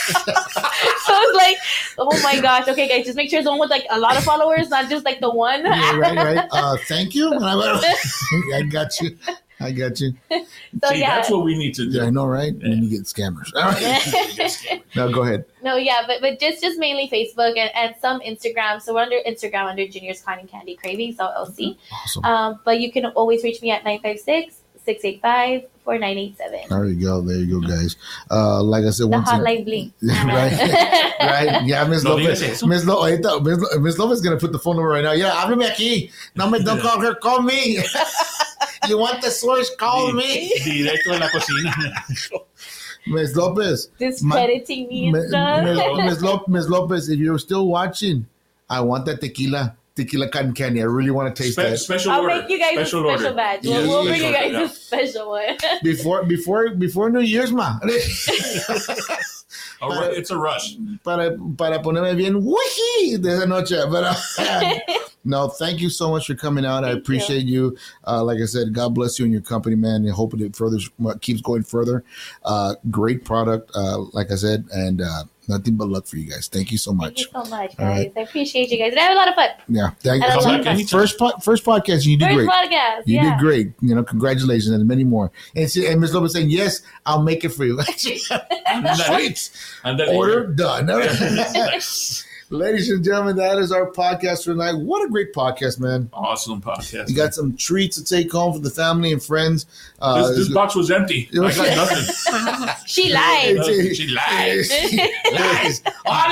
So it's like, oh my gosh. Okay, guys, just make sure it's the one with like a lot of followers, not just like the one. Yeah, right, right. Uh, thank you. I got you. I got you. So, See, yeah. that's what we need to do. Yeah, I know, right? And you get scammers. All right. Now go ahead. No, yeah, but, but just just mainly Facebook and, and some Instagram. So we're under Instagram under Junior's Cotton Candy Cravings, L L C. Awesome. Um, but you can always reach me at nine five six, six eight five, four nine eight seven. There you go. There you go, guys. Uh, like I said, The once hotline blink. right, right. Yeah, Miss No Lopez. digas eso. Miss Lo- ahorita, Miss Lo- Miss Lopez is gonna put the phone number right now. Yeah, háblame aquí. No me don't call her. Call me. You want the source? Call me. Directo de la cocina. Miss Lopez. Discrediting me and Miss stuff. Miss Lo- Miss Lopez, if you're still watching, I want that tequila, tequila cotton candy. I really want to taste Spe- that. special I'll order. make you guys special a special order. badge. We'll, Yes, we'll bring you special guys order, a special one. Before, before, before New Year's, ma. yeah. A ru- it's a rush. para, para ponerme bien wiki de esa noche. But, uh, no, thank you so much for coming out. I Thank appreciate you. Uh, like I said, God bless you and your company, man. And hope it further keeps going further. Uh, great product, uh, like I said, and uh, nothing but luck for you guys. Thank you so Thank much. you so much, All guys. right. I appreciate you guys. And I had a lot of fun. Yeah, thank And I you. love back anytime. First, po- first podcast, you did First great. podcast. You yeah. did great. You know, congratulations and many more. And, she, and Miss Lopez saying, yes, I'll make it for you. Sweet. And then Order done. Nice. Ladies and gentlemen, that is our podcast for tonight. What a great podcast, man. Awesome podcast. You got some treats to take home for the family and friends. Uh, this, this box was empty. I got nothing. She lied. It's- She lied. lies. All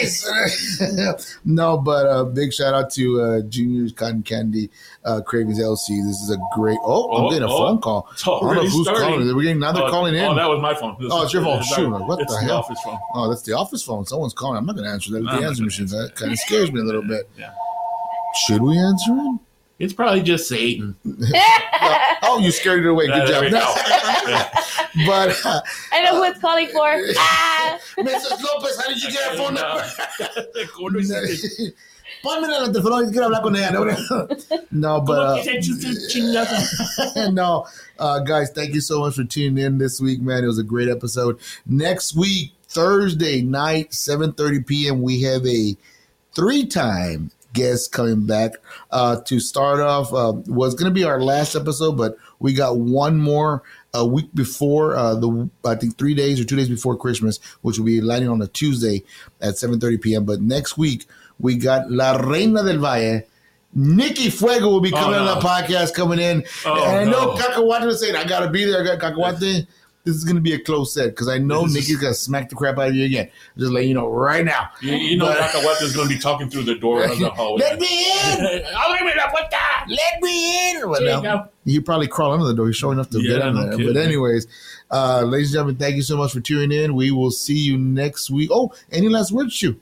lies. No, but a uh, big shout out to uh, Junior's Cotton Candy uh, Cravings L L C. This is a great. Oh, I'm Oh, getting a oh. phone call. It's I don't know already who's starting. calling. We're getting now. They're Oh, calling in. Oh, that was my phone. This Oh, is- it's your phone. it's Shoot, our- what it's the the hell? office phone. Oh, that's the office phone. Someone's calling. I'm not going to answer that. No, The I'm answer not machine. gonna That kind of scares me a little bit. Yeah. Should we answer it? It's probably just Satan. Oh, you scared it away. Good Uh, job. there we go. Yeah. But uh, I know who it's calling for. Ah! Missus Lopez, how did you get her phone number? ¿Cómo lo hiciste? Pónmela en el teléfono y quiero hablar con ella. No, no but ¿Cómo uh, que se chiste chingazo? no, uh, guys, thank you so much for tuning in this week, man. It was a great episode. Next week, Thursday night, seven thirty p.m., we have a three-time guest coming back uh, to start off. Uh, was going to be our last episode, but we got one more a week before uh, the I think three days or two days before Christmas, which will be landing on a Tuesday at seven thirty p.m. But next week we got La Reina del Valle. Nikki Fuego will be coming Oh, no. on the podcast, coming in. Oh, and I know no. Cacahuate was saying, I got to be there. I got Cacahuate. This is going to be a close set because I know This is- Nikki's going to smack the crap out of you again. Just letting you know right now. You, you know, But- Cacahuate is going to be talking through the door of the hallway. Let me in. Ábreme la puerta. Let me in. Well, There you no, go. he probably crawl under the door. He's showing enough to Yeah, get in no there. kidding. But anyways, uh, ladies and gentlemen, thank you so much for tuning in. We will see you next week. Oh, any last words, Shu?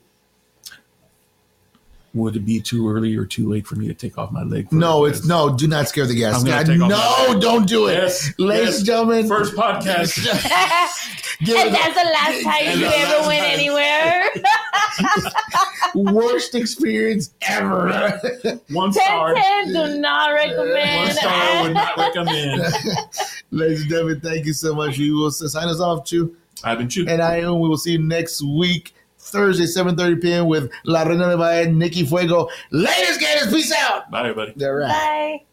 Would it be too early or too late for me to take off my leg? for No, this? it's no. Do not scare the gas. I'm gonna God, take off my no, leg. don't do it, Yes, ladies yes. and gentlemen. First podcast. Give And it that's the last time And you the ever last went time. anywhere. the worst experience ever. One ten star. ten, do not One recommend. star would not recommend. Ladies and gentlemen, thank you so much. We will sign us off, Chu. I've been chewing. And I am. We will see you next week, Thursday, seven thirty p.m. with La Reina de Valle, Nikki Fuego. Laters, gators. Peace out. Bye, everybody. They're right. Bye.